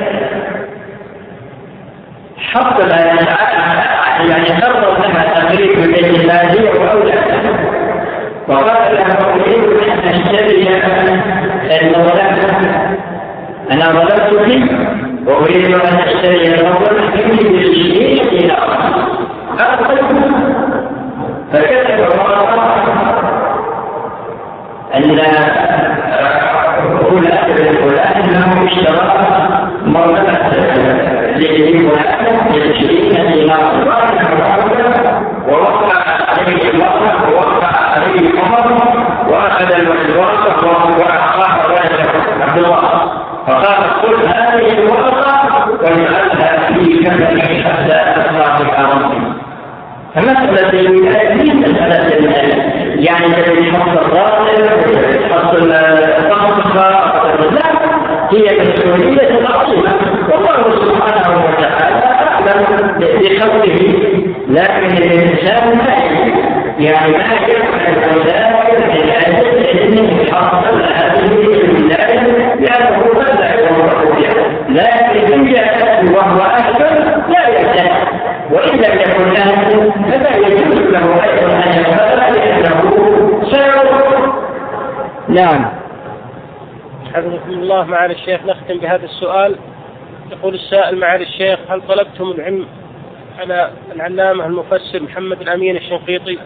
حط لها يعني قرر لها تقريب من بيت الله هي وأولادها وقال لها أريد أن أشتري النظرات أنا ظلمتك وأريد أن أشتري النظر منك بالشيء إلى أرض فكتب الله أن فلان فلان أنه اشترى مرمى لفلان لعشرين دينار ووقع عليه المرأة ووقع عليه الأمر وأخذ الورقة وأعطاه عبد الله فقال قل هذه الورقة واجعلها في كفنك حتى تطلع بحرمك. فمسألة الولاية هي مسألة المال يعني الذي يحط الراتب يحط الطاقة لا هي مسؤولية العظيمة والله سبحانه وتعالى أعلم بخلقه لكن الإنسان لا يعني ما يفعل ذلك من أجل أنه يحصل هذه الولاية لأنه بدأ لكن إن جاءت وهو أحسن لا يحتاج وإن لم يكن له فلا يجوز له أيضا أن يفعل لأنه سيعود.
نعم. حفظكم الله. معالي الشيخ نختم بهذا السؤال. يقول السائل معالي الشيخ هل طلبتم العلم على العلامة المفسر محمد الأمين الشنقيطي؟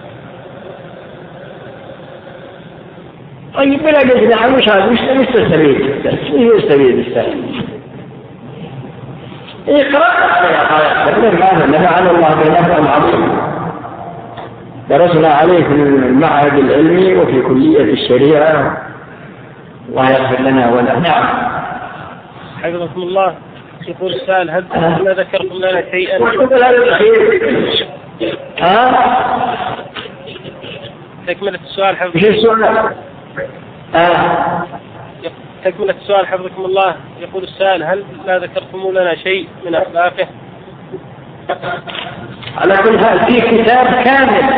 طيب بلا جزء مش هذا مش مستفيد مش مستفيد السائل اقرأ ما على الله بنفع عظيم درسنا عليه في المعهد العلمي وفي كلية الشريعة الله يغفر لنا وله. نعم.
حفظكم الله. يقول السائل هل ما ذكرتم لنا شيئا
ها
تكملة السؤال حفظكم
الله. السؤال
آه. تكملة السؤال حفظكم الله. يقول السائل هل لا ذكرتم لنا شيء من أخلاقه؟
على كل حال في كتاب كامل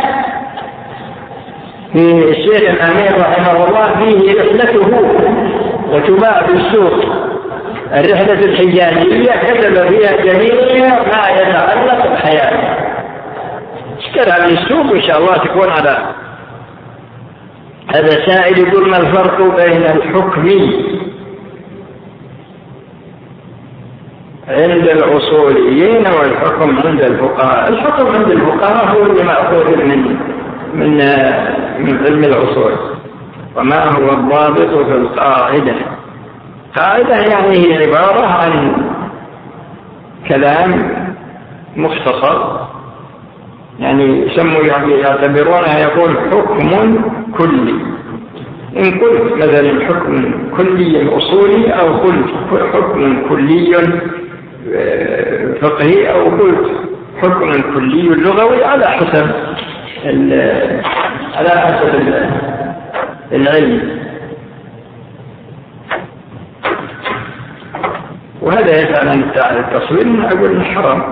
في الشيخ الأمين رحمه الله فيه رحلته وتباع بالسوق الرحلة الحجازية كتب فيها جميع ما يتعلق بحياته اشترى من السوق إن شاء الله تكون على هذا سائل يقول ما الفرق بين الحكم عند الأصوليين والحكم عند الفقهاء؟ الحكم عند الفقهاء هو اللي مأخوذ من من من علم الأصول وما هو الضابط في القاعدة قاعدة يعني هي عبارة عن كلام مختصر، يعني يسموا يعتبرونها يقول حكم كلي. إن قلت مثلا حكم كلي أصولي، أو قلت حكم كلي فقهي، أو قلت حكم كلي لغوي، على حسب على حسب العلم. وهذا يسأل عن التصوير، من أقول حرام.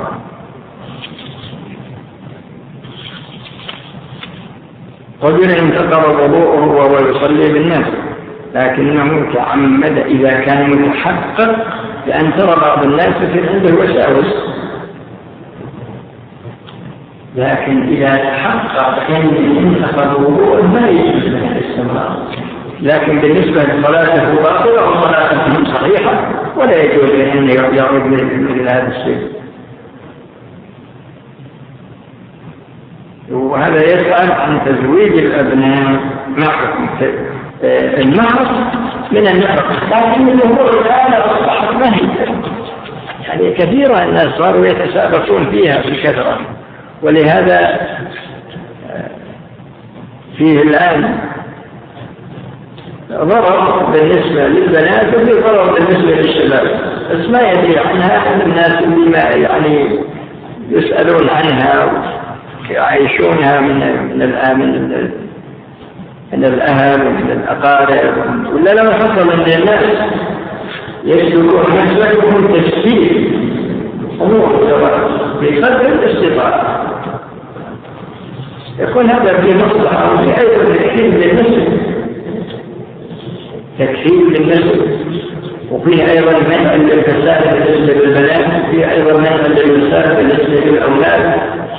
رجل انتقض وضوءه وهو يصلي بالناس، لكنه تعمد إذا كان متحقق، لأن ترى بعض الناس في عنده وساوس، لكن إذا تحقق أن انتقض وضوءه ما يجوز له الاستمرار. لكن بالنسبة لصلاته باطلة وصلاته صحيحة، ولا يجوز أن يعود مثل هذا الشيء. وهذا يسأل عن تزويج الأبناء مع المهر من النفقة، لكن الأمور الآن أصبحت مهية، يعني كثيرا الناس صاروا يتسابقون فيها بالكثرة، ولهذا فيه الآن ضرر بالنسبة للبنات وفي ضرر بالنسبة للشباب، بس ما يدري عنها الناس اللي ما يعني يسألون عنها يعيشونها من من الآمن من الأهل ومن الأقارب، ولا لما حصل من الناس يسلكون مسلكهم تسهيل أمور بقدر الاستطاعة، يكون هذا في مصلحة وفي أيضا تكفير للنسل، تكفير للنسل، وفيه أيضا منع للفساد بالنسبة للبنات، وفيه أيضا منع للفساد بالنسبة للأولاد،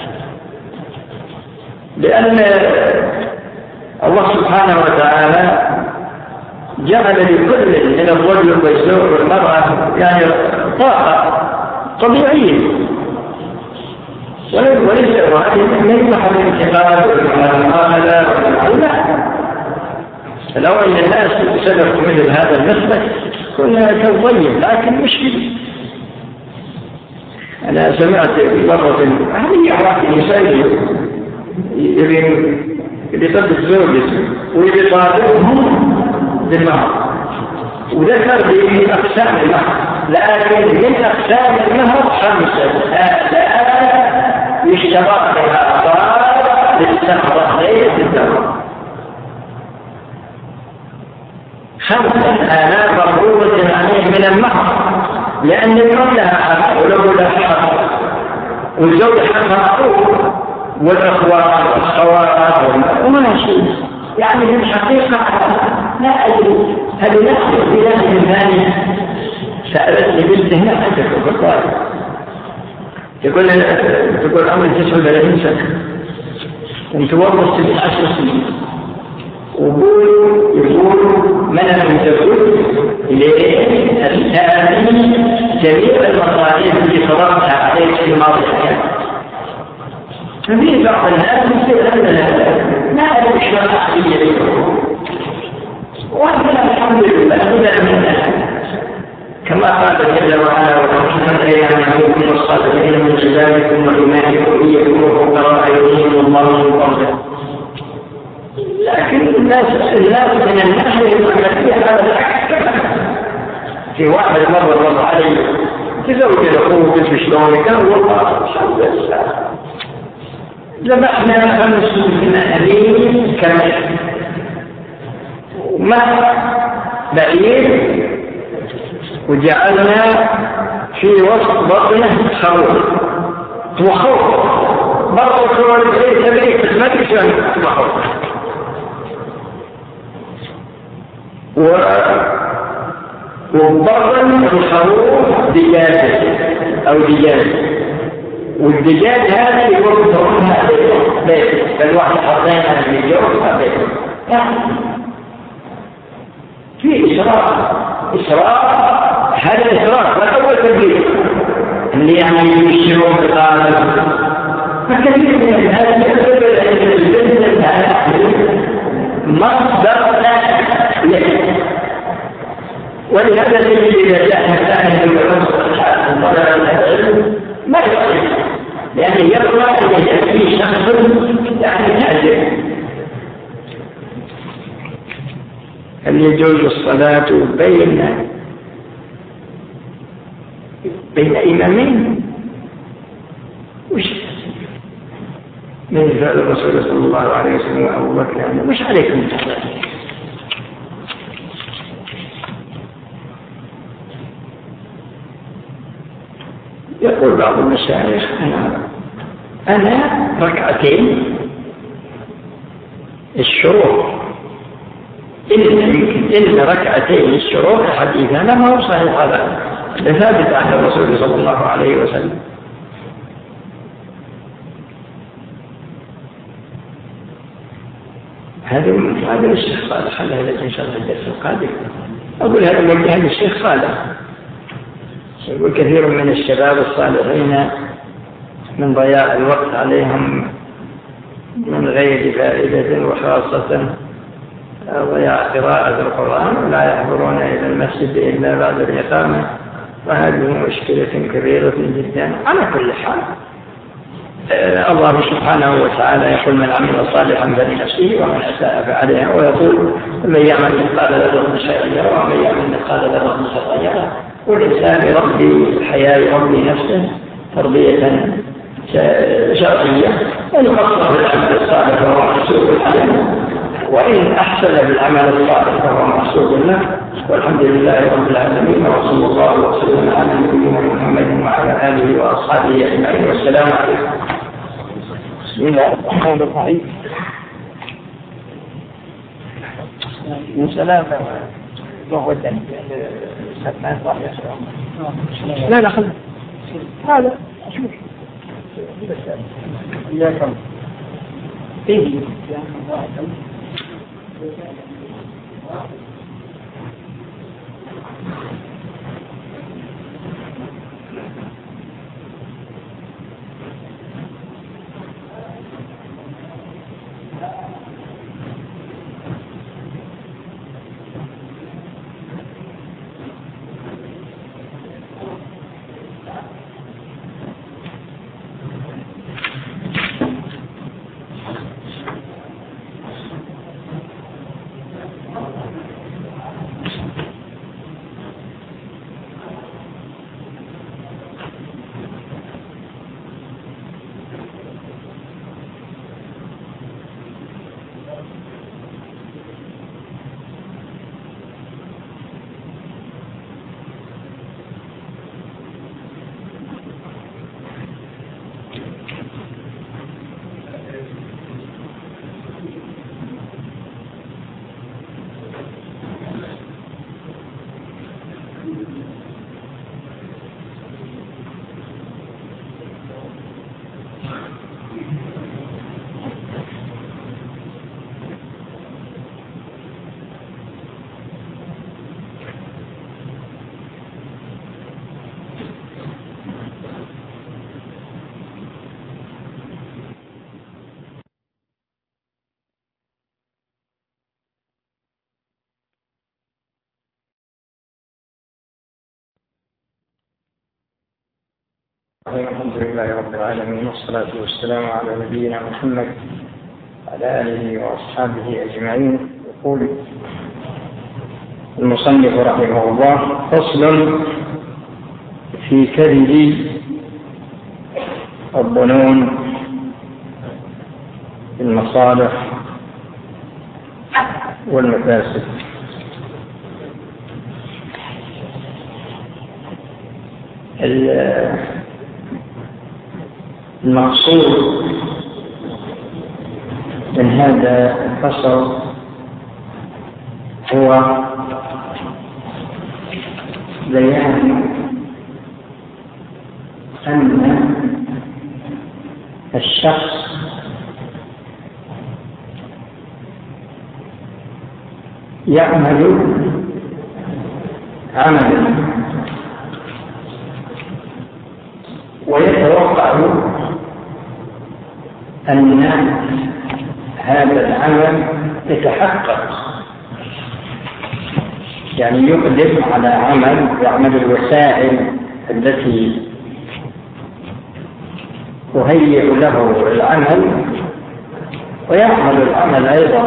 لأن الله سبحانه وتعالى جعل لكل من الرجل والزوج والمرأة يعني طاقة طبيعية، وليس وهذه محل الانتقاد والمعاملة والمعاملة. لو أن الناس سلكوا مثل هذا المسلك كنا كالطيب، لكن مشكلة. أنا سمعت مرة هذه أحد النساء يطلق زوجته ويطالبهم بالمهر، وذكر لي أقسام المهر، لكن من أقسام المهر خمسة آلاف يشترط بها أطار للسفرة ليس الدولة، خمسة آلاف مفروضة عليه من المهر، لأن الأم لها حق ولو لها حق، والزوج حق معروف، والأخوات والخوات وما شيء. يعني في الحقيقة لا أدري هل نفس البلاد الثانية سألتني بنت هنا عندك وقال تقول تقول عمري تسعة وثلاثين سنة كنت ورثت بالعشر سنين، وقول يقول من المتزوج للثاني جميع المصاريف اللي صرفتها عليك في الماضي ففي بعض الناس يصير عندنا ما أدري شو عقلية لهم، وأنا الحمد لله أبدا من كما قال جل وعلا وتوحيدا أيام عليكم الصالحين من عبادكم وإمائكم إن يكونوا فقراء يغنيهم الله من فضله. لكن الناس الناس من الناحية المعنوية هذا العكس. في واحد مرة رضى علي تزوج الأخوة في شلون كان والله الحمد لله ذبحنا خمسين أليم كامل وما بعيد، وجعلنا في وسط بطنه خروف وخوف برضو خروف زي تبريك بس ما تشان وخوف وبطن الخروف دجاج أو دجاج، والدجاج هذا يقول تروحها بيت فالواحد حطينا في الجو بيت في إسراف إسراف هذا إسراف والأول تبديل اللي يعني يشترون بطالب فكثير من هذا يعتبر أن البزنس هذا مصدر له ولهذا الذي إذا جاء إنسان ما يصلي، لأنه يقرأ أن يأتي شخص يعني تاجر. هل يجوز الصلاة بين بين إمامين؟ وش من فعل الرسول صلى الله عليه وسلم وأبو بكر يعني مش عليكم الصلاة. يقول بعض المشايخ أنا أنا ركعتين الشروق إن ركعتين الشروق حديث أنا ما هو صحيح، هذا ثابت عن الرسول صلى الله عليه وسلم. هذا هذا الشيخ صالح، خلها لك إن شاء الله الدرس القادم. أقول هذا موجه للشيخ صالح. يقول كثير من الشباب الصالحين من ضياع الوقت عليهم من غير فائدة، وخاصة ضياع قراءة القرآن، ولا يحضرون إلى المسجد إلا بعد الإقامة، وهذه مشكلة كبيرة جدا. على كل حال الله سبحانه وتعالى يقول من عمل صالحا فلنفسه ومن أساء فعليها، ويقول من يعمل مثقال ذرة خيرا يره ومن يعمل مثقال ذرة شرا يره. والإنسان يربي الحياة، يربي نفسه تربية شرعية، إن قصر بالعمل الصالح فهو محسوب له، وإن أحسن بالعمل الصالح فهو محسوب له. والحمد لله رب العالمين، وصلى الله وسلم على نبينا محمد وعلى آله وأصحابه أجمعين، والسلام عليكم. بسم الله الرحمن الرحيم. من سلام وهو الدم سلمان راح يسلم. لا لا خلنا هذا أشوف إياكم إيه الحمد لله رب العالمين، والصلاة والسلام على نبينا محمد وعلى آله وأصحابه أجمعين. يقول المصنف رحمه الله: فصل في كذب الظنون المصالح والمفاسد. المقصود من هذا الفصل هو بيان أن الشخص يعمل عملا ويتوقع أن هذا العمل يتحقق يعني يقدم على عمل يعمل الوسائل التي تهيئ له العمل ويعمل العمل أيضا.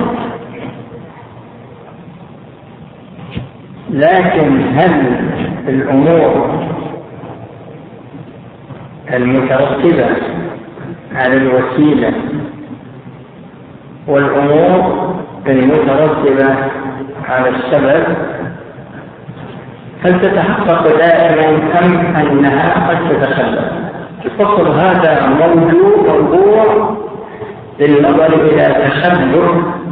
لكن هل الأمور المترتبة على الوسيلة والأمور المترتبة على السبب هل تتحقق دائما أم أنها قد تتخلف؟ الفصل هذا موضوع موضوع للنظر إلى تخلف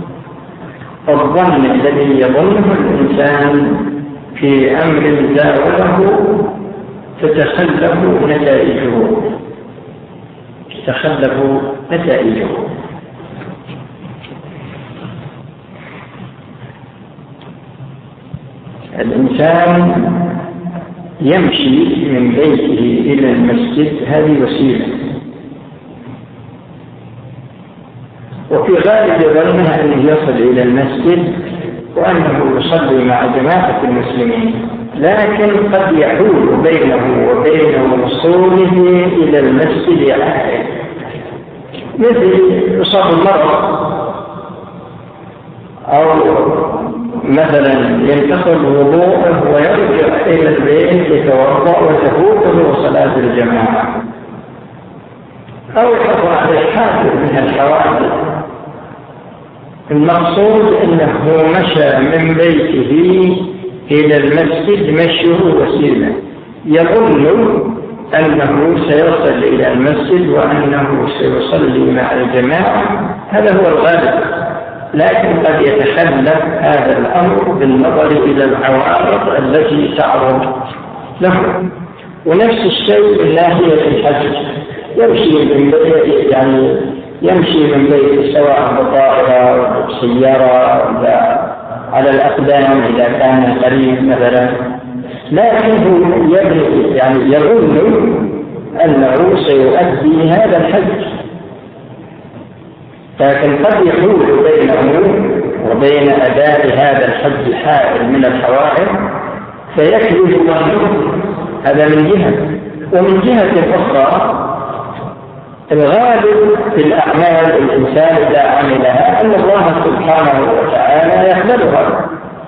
الظن الذي يظنه الإنسان في أمر زاوله تتخلف نتائجه تتخلف نتائجه. الإنسان يمشي من بيته إلى المسجد، هذه وسيلة، وفي غالب ظنها أنه يصل إلى المسجد وأنه يصلي مع جماعة المسلمين، لكن قد يحول بينه وبين وصوله إلى المسجد عائد، مثل إصابة المرض أو مثلا ينتقل وضوءه ويرجع إلى البيت يتوضأ وتفوته صلاة الجماعة، أو يحصل على حادث من الحوادث. المقصود أنه مشى من بيته إلى المسجد مشيه وسيلة، يظن أنه سيصل إلى المسجد وأنه سيصلي مع الجماعة، هذا هو الغالب، لكن قد يتخلف هذا الأمر بالنظر إلى العوارض التي تعرض له. ونفس الشيء من ناحية الحج، يمشي من بيت يعني يمشي من بيت سواء بطائرة أو سيارة على الأقدام إذا كان قريب مثلا، لكنه يبني يعني يظن أنه سيؤدي هذا الحج، لكن قد يحول بينه وبين أداء هذا الحج حائل من الحوائل فيكذب ظنه، هذا من جهة. ومن جهة أخرى الغالب في الأعمال الإنسان إذا عملها أن الله سبحانه وتعالى يقبلها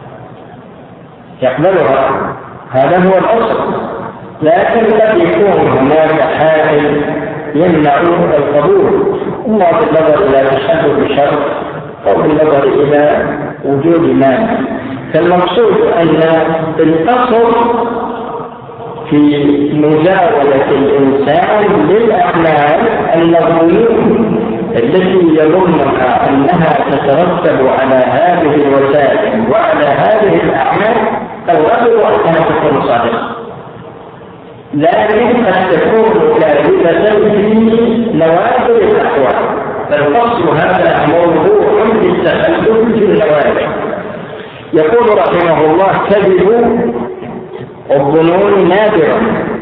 يقبلها هذا هو الأصل، لكن قد يكون هناك حائل يمنع القبول، إما بالنظر إلى تشبه بشر أو بالنظر إلى وجود مانع. فالمقصود أن الأصل في مجاولة الإنسان للأعمال النظرية التي يظنها أنها تترتب على هذه الوسائل وعلى هذه الأعمال الغالب أنها تكون صادقة، لكن قد تكون كاذبة في نوادر الأحوال. فالفصل هذا موضوع للتخلف في النوادر. يقول رحمه الله: كذب الظنون نادرة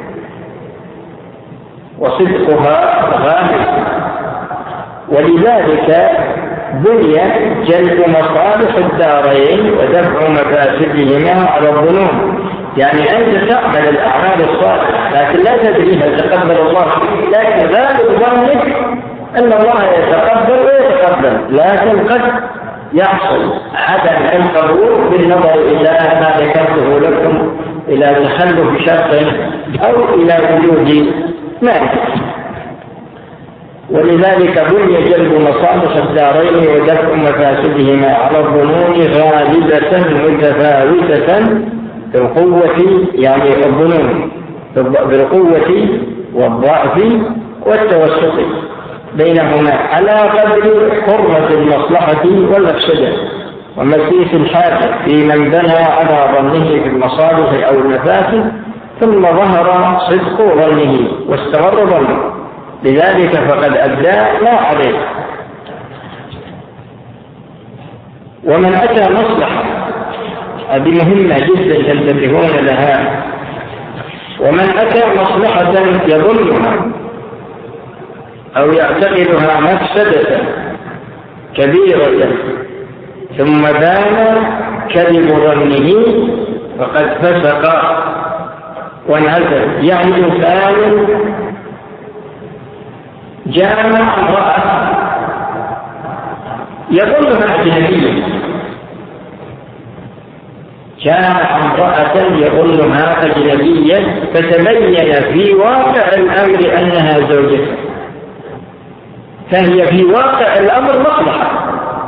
وصدقها غالب، ولذلك بني جلب مصالح الدارين ودفع مفاسدهما على الظنون. يعني أنت تعمل الأعمال الصالحة لكن لا تدري هل تقبل الله، لكن غالب ظنك أن الله يتقبل ويتقبل، لكن قد يحصل عدم القبول بالنظر إلى ما ذكرته لكم، إلى تخلف شرط أو إلى وجود مانع. ولذلك بني جلب مصالح الدارين ودفع مفاسدهما على الظنون غالبة متفاوتة بالقوة، يعني الظنون بالقوة والضعف والتوسط بينهما على قدر حرمة المصلحة والمفسدة ومسيس الحاجة في من بنى على ظنه في المصالح أو المفاسد، ثم ظهر صدق ظنه واستمر ظنه، لذلك فقد أدى ما عليه. ومن أتى مصلحة، هذه مهمة جدا تنتبهون لها، ومن أتى مصلحة يظنها أو يعتقدها مفسدة كبيرة ثم بان كذب ظنه فقد فسق وانعزل، يعني إنسان جامع امرأة يظنها أجنبية، جامع امرأة يظنها أجنبية، فتبين في واقع الأمر أنها زوجته، فهي في واقع الأمر مصلحة،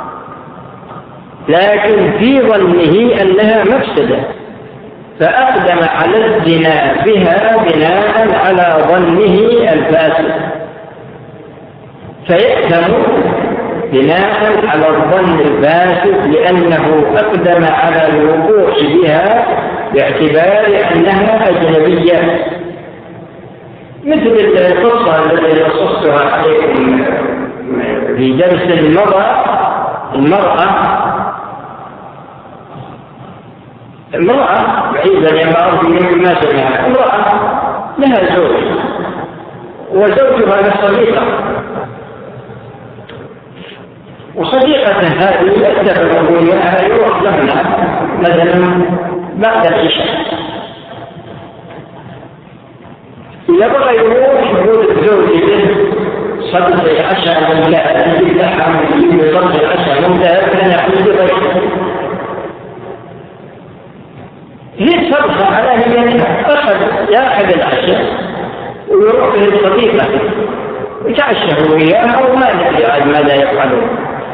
لكن في ظنه أنها مفسدة، فأقدم على الزنا بها بناء على ظنه الفاسد، فيأثم بناء على الظن الفاسد لأنه أقدم على الوقوع بها باعتبار أنها أجنبية. مثل القصة التي قصصتها عليكم في درس المرأة المرأة امرأة بعيدة لما أرضي من ما سمعها، امرأة لها زوج وزوجها لصديقة، وصديقة هذه اتفقوا معها يروح لها مثلا بعد العشاء، إذا بغى يروح يقول الزوج صدق العشاء ممتاز باللحم صدق العشاء ممتاز أنا أحب غيره، هي صدقة على هي أخذ يأخذ العشاء ويروح للصديقة يتعشى وياها وما ندري عاد ماذا يفعلون.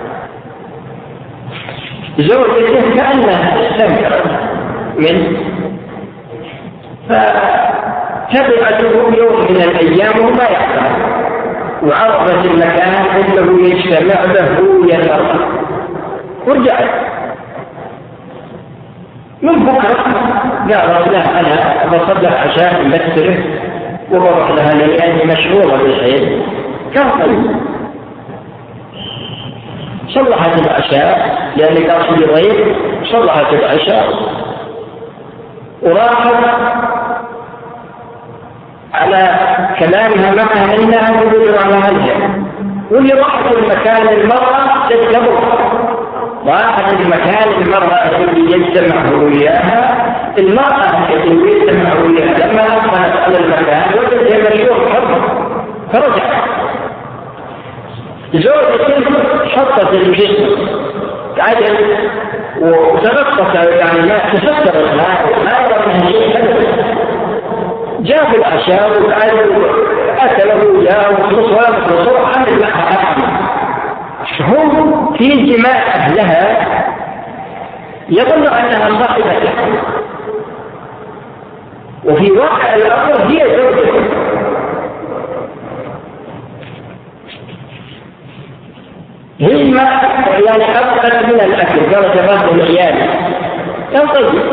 زوجته كأنها استنكرت منه، فتبعته يوم من الأيام وما يحصل، وعرفت المكان أنه يجتمع له ينرى، ورجعت من بكرة قالت له أنا بصدق عشاء مبتره وبروح لها لأني مشغولة بالعيد، كافل صلحت العشاء لأن كان في ضيف، صلحت العشاء وراحت على كلامها معها إنها تدور على هذا، واللي راحت المكان المرأة تتبع، راحت المكان المرأة التي يجتمع وياها، المرأة التي يجتمع وياها لما أصبحت على المكان وجدت مشروع حرب فرجعت. زوجته حطت الجسم عجل وتغطت، يعني ما تفكرت ما يرى شيء أبدا، جاب العشاء وقعدوا أكله وياه وخصوصا وصرح عن المحرم، هم في انتماء أهلها يظن أنها صاحبة، وفي واقع الأمر هي زوجته. هي ما يعني أبقت من الأكل قالت الرجل العيال ينطلق،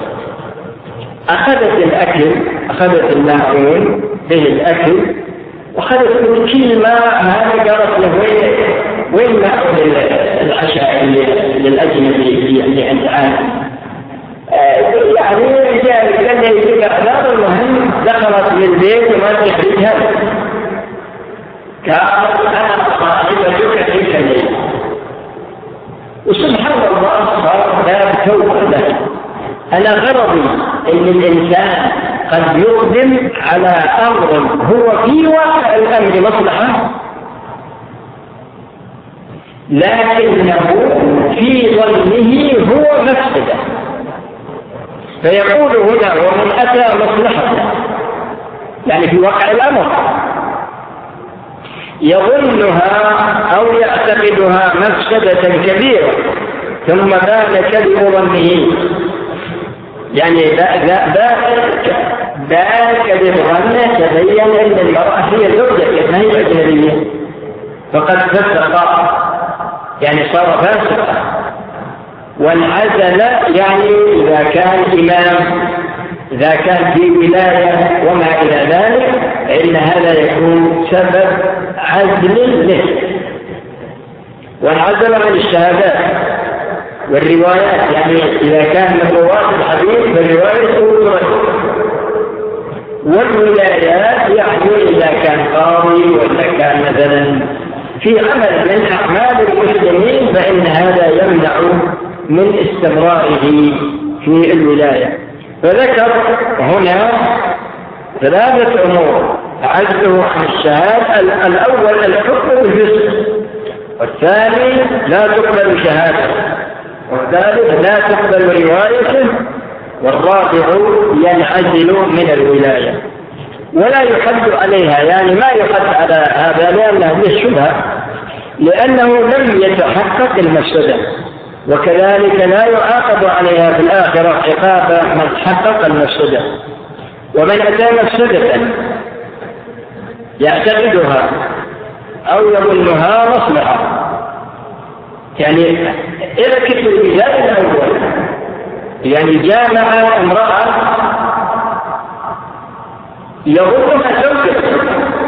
أخذت الأكل أخذت الماعون به الأكل وأخذت من كل ما هذا قالت له وين وين ماعون العشاء للأجنبي اللي عند عالم، يعني رجال كان يجيب أعلام، المهم دخلت للبيت وما تخرجها، قالت أنا صاحبتك تلك الليلة. وسبحان الله صار باب توبة له. أنا غرضي أن الإنسان قد يقدم على أمر هو في واقع الأمر مصلحة، لكنه في ظنه هو مفسدة، فيقول هنا ومن أتى مصلحة، يعني في واقع الأمر يظنها أو يعتقدها مفسدة كبيرة ثم بان كذب ظنه، يعني بان كذب ظنه تبين أن المرأة هي زوجته ما هي أجنبية، فقد فسق يعني صار فاسقا، وانعزل يعني إذا كان إمام إذا كان في ولاية وما إلى ذلك فإن هذا يكون سبب عزل له، وانعزل عن الشهادات والروايات، يعني إذا كان من رواة الحديث فالرواية أولى، والولايات يعني إذا كان قاضي وإذا كان مثلا في عمل من أعمال المسلمين فإن هذا يمنع من استمراره في الولاية. فذكر هنا ثلاثة أمور عجزه عن الشهادة. الأول الحكم بالفسق، والثاني لا تقبل شهادة، والثالث لا تقبل روايته، والرابع ينعزل من الولاية ولا يحد عليها، يعني ما يحد على هذا لأنه بالشبهة، لأنه لم يتحقق المفسدة، وكذلك لا يعاقب عليها في الآخرة عقاب من حقق المفسدة. ومن أتى مفسدة يعتقدها أو يظنها مصلحة، يعني اركب المثال الأول، يعني جامع امرأة يظنها زوجته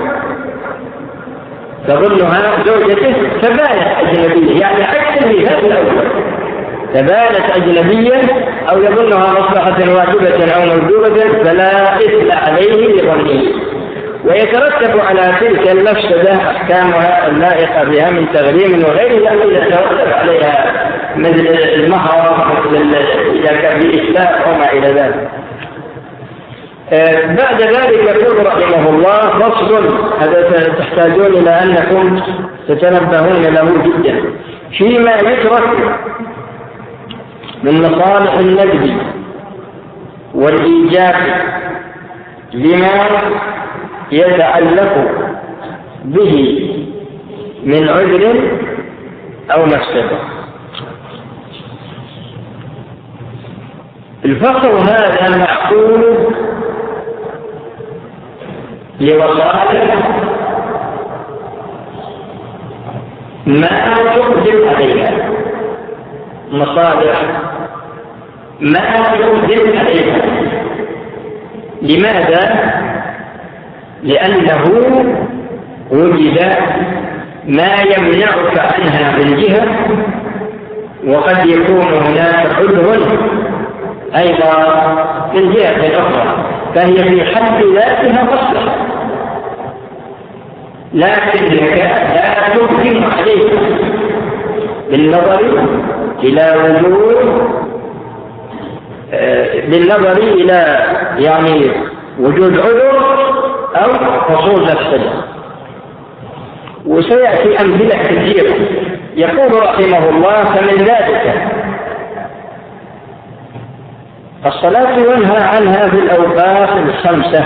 تظنها زوجته فبانت أجنبية، يعني عكس المثال الأول، فبانت أجنبية أو يظنها مصلحة واجبة أو مندوبة فلا إثم عليه لظنه، ويترتب على تلك المفسدة أحكامها اللائقة بها من تغريم وغير ذلك يترتب عليها مثل المهر، مثل إذا كان بإسلاء وما إلى ذلك. آه بعد ذلك يقول رحمه الله فصل، هذا تحتاجون إلى أنكم تتنبهون له جدا، فيما يترك من مصالح النجد والإيجاب لما يتعلق به من عذر أو مفسدة. الفصل هذا معقول لوصائل ما تقدم عليها، مصالح ما تقدم عليها. لماذا؟ لأنه وجد ما يمنعك عنها من جهة، وقد يكون هناك عذر أيضا من جهة أخرى، فهي في حد ذاتها مصلحة، لكنك لا تقدم عليها بالنظر إلى وجود بالنظر إلى يعني وجود عذر أو حصول مفسدة. وسيأتي أمثلة كثيرة. يقول رحمه الله فمن ذلك الصلاة ينهى عنها في الأوقات الخمسة.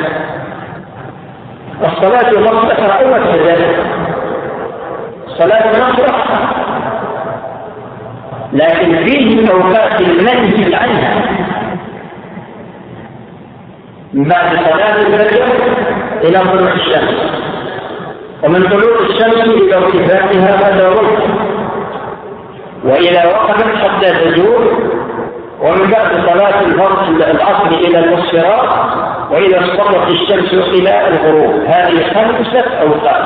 الصلاة مصلحة أو مفسدة؟ الصلاة مصلحة، لكن فيه أوقات المنهي عنها من بعد صلاة الفجر إلى طلوع الشمس، ومن طلوع الشمس إلى ارتفاعها هذا ركن، وإلى وقفت حتى تزول، ومن بعد صلاة الفرض العصر إلى المصفرات، وإذا اصطلت الشمس إلى الغروب. هذه خمسة أوقات،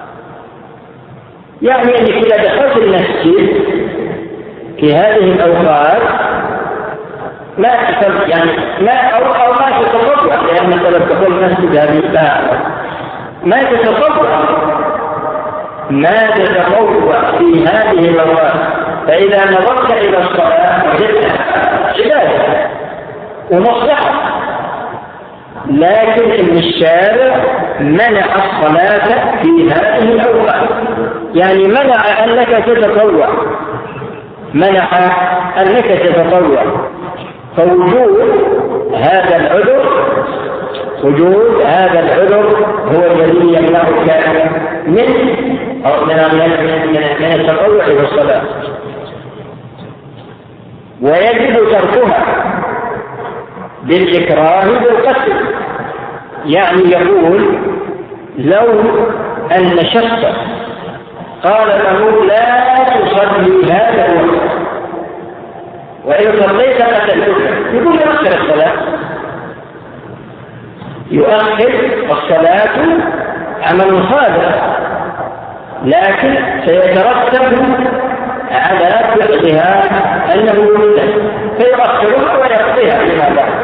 يعني أنك إذا دخلت المسجد في هذه الأوقات ما تفرق، يعني ما أو أو ما تتطوع، لأن مثلا تقول المسجد هذه الساعة ما تتطوع ما تتطوع في هذه الأوقات. فإذا نظرت إلى الصلاة وجدتها عبادة ومصلحة، لكن إن الشارع منع الصلاة في هذه الأوقات، يعني منع أنك تتطوع، منع أنك تتطوع. فوجود هذا العذر وجود هذا العذر هو الذي يمنعك من أو من التطوع إلى الصلاة، ويجب تركها بالإكراه بالقتل. يعني يقول لو أن شخصا قال له لا تصلي هذا الوقت، وإن صليت قتلتك، يقول يؤخر الصلاة، يؤخر الصلاة عمل صادق، لكن سيترتب على فعلها أنه يمتد فيؤخرها ويقضيها لما بعد.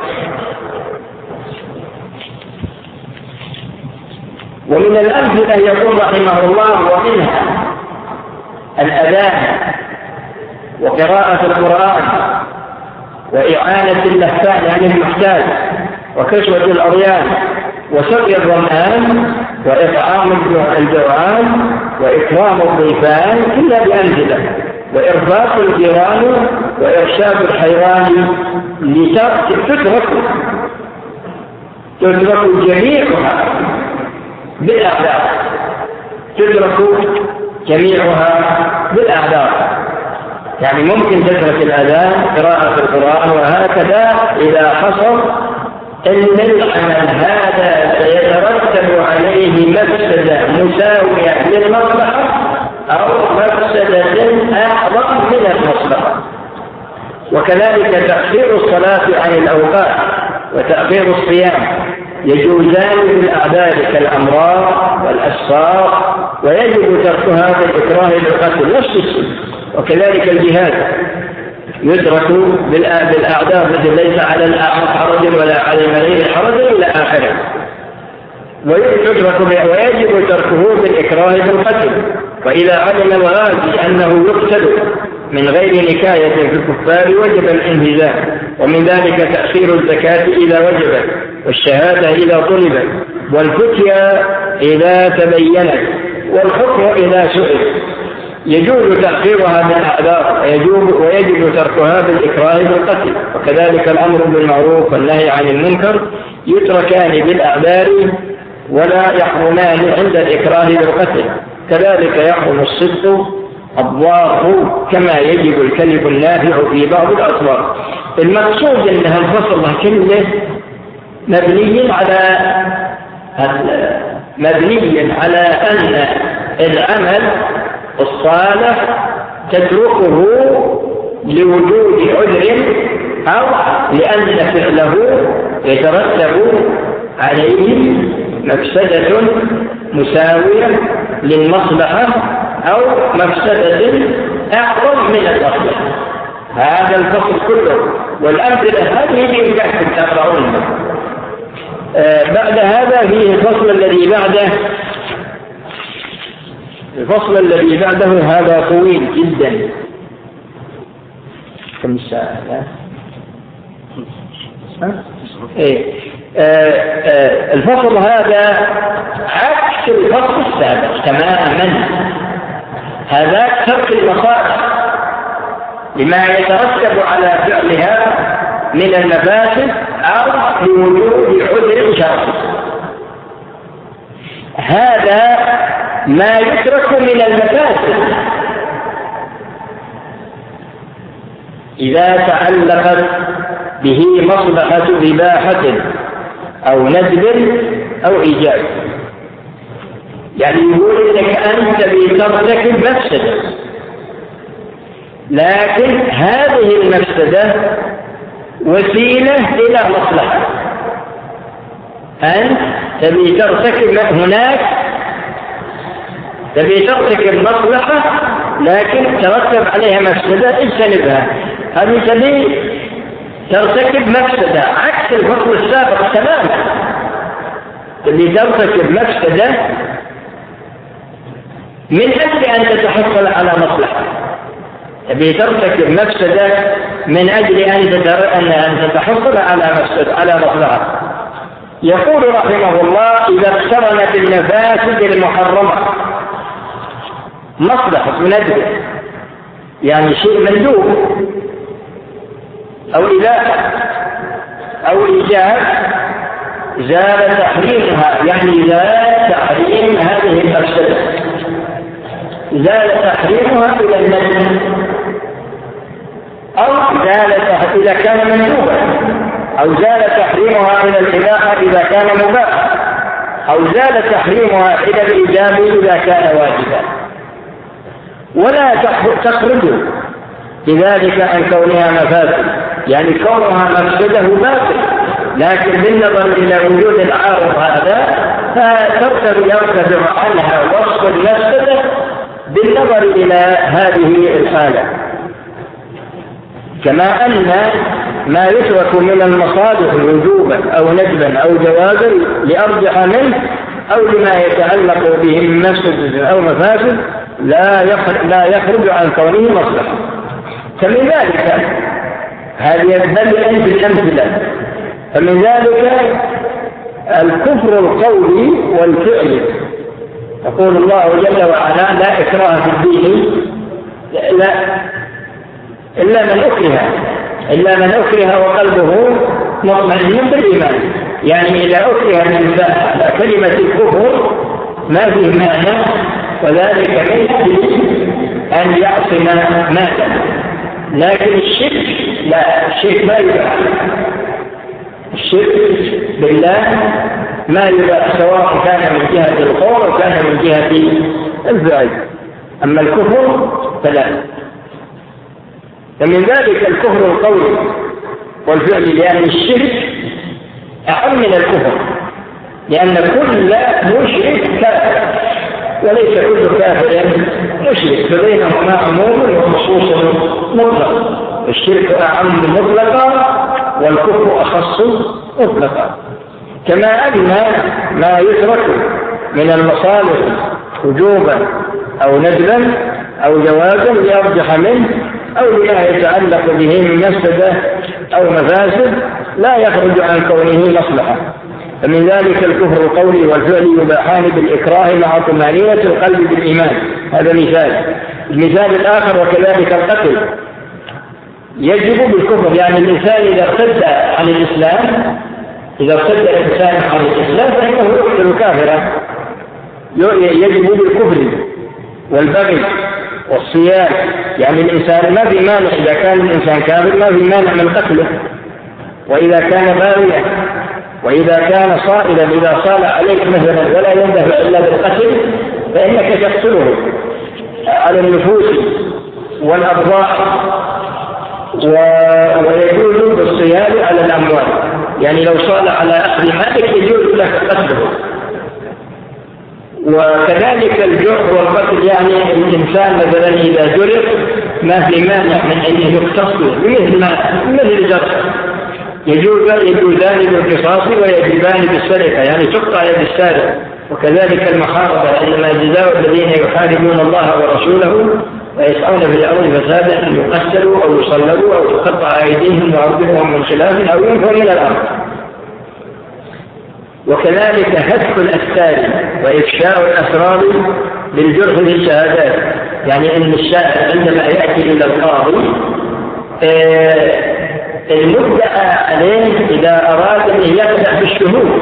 ومن الأمثلة يقول رحمه الله ومنها الأذان وقراءة القرآن وإعانة اللهفان عن المحتاج وكسوة الأريان وسقي الظمآن وإطعام الجوعان وإكرام الضيفان إلا بأنزله وإرفاق الجيران وإرشاد الحيوان لتترك تترك جميعها بالأعذار تترك جميعها بالأعذار يعني ممكن تترك الأذان قراءة القرآن وهكذا إذا حصل أن العمل هذا سيترتب عليه مفسدة مساوية للمصلحة أو مفسدة أعظم من المصلحة. وكذلك تأخير الصلاة عن الأوقات وتأخير الصيام يجوزان بالأعذار كالأمراض والأسفار ويجب تركها بالإكراه بالقتل نفس الشيء. وكذلك الجهاد يدرك بالأعذار مثل ليس على الأعمى حرج ولا على المريض حرج إلى آخره ويدرك ويجب تركه بالإكراه بالقتل. وإذا علم الغازي أنه يقتل من غير نكاية في الكفار وجب الانهزام. ومن ذلك تأخير الزكاة إذا وجبت والشهادة إذا طلبت والفتيا إذا تبينت والحكم إذا سئل يجوز تأخيرها بالأعذار ويجب تركها بالإكراه بالقتل. وكذلك الأمر بالمعروف والنهي عن المنكر يتركان بالأعذار ولا يحرمان عند الإكراه بالقتل. كذلك يحرم الصدق الضار كما يجب الكذب النافع في بعض الأطوار. المقصود أنها الفصل كله مبني على مبني على أن العمل الصالح تتركه لوجود عذر أو لأن فعله يترتب عليه مفسدة مساوية للمصلحة أو مفسدة أعظم من المصلحة. هذا الفصل كله والأمثلة هذه بإمكانكم تقرؤون. آه بعد هذا فيه الفصل الذي بعده. الفصل الذي بعده هذا طويل جدا. كم ساعة؟ إيه. آه آه الفصل هذا عكس الفصل السابق تماما. هذا ترك المصالح لما يترتب على فعلها من المفاسد أو لوجود عذر شرعي. هذا ما يترك من المفاسد إذا تعلقت به مصلحة إباحة أو ندب أو إيجاب. يعني يقول لك أنت بترتكب مفسدة لكن هذه المفسدة وسيلة إلى مصلحة. أنت تبي ترتكب هناك تبي ترتكب مصلحة لكن ترتب عليها مفسدة اجتنبها. هذه تبي ترتكب مفسدة عكس الفصل السابق تماما. تبي ترتكب مفسدة من أجل أن تتحصل على مصلحة. تبي ترتكب مفسدة من أجل أن تتحصل على مفسدة على مصلحة. يقول رحمه الله إذا اقترنت المفاسد المحرمة مصلحة ندب يعني شيء مندوب أو إباحة أو إيجاب زال تحريمها يعني زال تحريم هذه المفسدة زال تحريمها إلى الندب أو زال إذا كان مندوبا أو زال تحريمها إلى الإباحة إذا كان مباحا أو زال تحريمها إلى الإيجاب إذا كان واجبا. ولا تخرج بذلك عن كونها مفاسد يعني كونها مفسده باطل لكن بالنظر إلى وجود العارض هذا فترتب يرتفع عنها وصف المفسده بالنظر إلى هذه الحالة. كما أن ما يترك من المصالح وجوبا أو ندبا أو جوازا لأرجح منه أو لما يتعلق به من مفسد أو مفاسد لا يخرج, لا يخرج عن كونه مصلحة. فمن ذلك هذه هذه بالأمثلة. فمن ذلك الكفر القولي والفعلي. يقول الله جل وعلا: لا إكراه في الدين لا إلا من أكره إلا من أكره وقلبه مطمئن بالإيمان. يعني إذا أكره الإنسان على كلمة الكفر ما فيه معنى، وذلك من أجل أن يعصم مالا. لكن الشرك لا، الشرك ما يباح. الشرك بالله ما يباح، سواء كان من جهة القول أو كان من جهة الفعل. أما الكفر فلا. ومن ذلك الكفر القولي والفعل، لأن الشرك أعم من الكفر، لأن كل مشرك كافر وليس كل كافر مشرك، فبينهما عموم وخصوص مطلق. الشرك أعم مطلقا والكفر أخص مطلقا. كما أن ما يترك من المصالح وجوبا أو ندبا أو جوازا ليرجح منه أو لما يتعلق به من مفسدة أو مفاسد لا يخرج عن كونه مصلحة. فمن ذلك الكفر القولي والفعلي يباحان بالإكراه مع طمأنينة القلب بالإيمان. هذا مثال. المثال الآخر: وكذلك القتل يجب بالكفر. يعني الإنسان إذا ارتد عن الإسلام إذا ارتد الإنسان عن الإسلام فإنه يقتل كافرا. يجب بالكفر والبغي والصيام. يعني الإنسان ما في مانع، إذا كان الإنسان كافر ما في مانع من قتله. وإذا كان باغيا وإذا كان صائلا، إذا صال عليك مثلا ولا يندفع إلا بالقتل فإنك تقتله على النفوس والأبضاع، ويجوز بالصيام على الأموال. يعني لو صال على أخذ مالك يجوز لك قتله. وكذلك الجرح والقتل، يعني الإنسان مثلا إذا جرح ما في مانع من أن يقتصه مثل ما مثل الجرح، يجوزان بالقصاص ويجبان بالسرقة، يعني تقطع يد السارق. وكذلك المحاربة، إنما جزاء الذين يحاربون الله ورسوله ويسعون في الأرض فسادا أن يقتلوا أو يصلبوا أو تقطع أيديهم وأرجلهم من خلاف أو ينفوا من الأرض. وكذلك هتك الأستار وإفشاء الأسرار بالجرح للشهادات. يعني أن الشاهد عندما يأتي إلى القاضي آه المدعى عليه إذا أراد أن يقدح بالشهود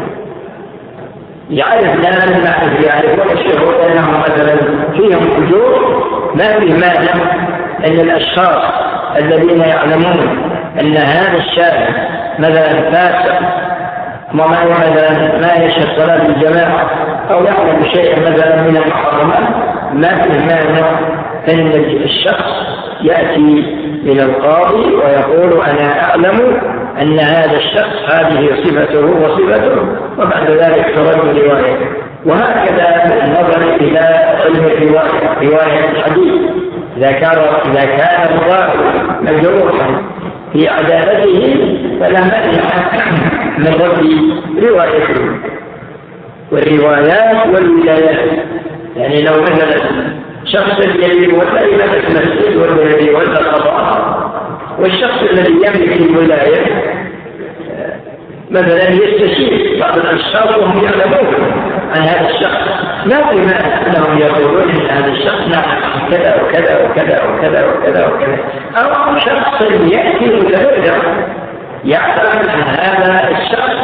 يعرف لا نعرف يعرفون الشهود أنهم مثلا فيهم أجور، ما في مانع أن الأشخاص الذين يعلمون أن هذا الشاهد مثلا فاسق وما مثلا ما يشهد صلاة الجماعة أو يعلم شيئا مثلا من المحرمات، ما في مانع أن الشخص يأتي إلى القاضي ويقول: أنا أعلم أن هذا الشخص هذه صفته وصفته، وبعد ذلك ترد روايته. وهكذا النظر إلى علم الرواية، رواية الحديث، إذا كان إذا كان الراوي مجروحا في عدالته فلا مانع من رد روايته. والروايات والولايات، يعني لو مثلا شخص الذي يولى إلى المسجد والذي يولى القضاء، والشخص الذي يملك الولاية مثلا يستشير بعض الأشخاص وهم يعلمون عن هذا الشخص، ما في مانع أنهم يقولون أن هذا الشخص نعم كذا وكذا وكذا وكذا وكذا وكذا. أو شخص يأتي متفرد يعلم أن هذا الشخص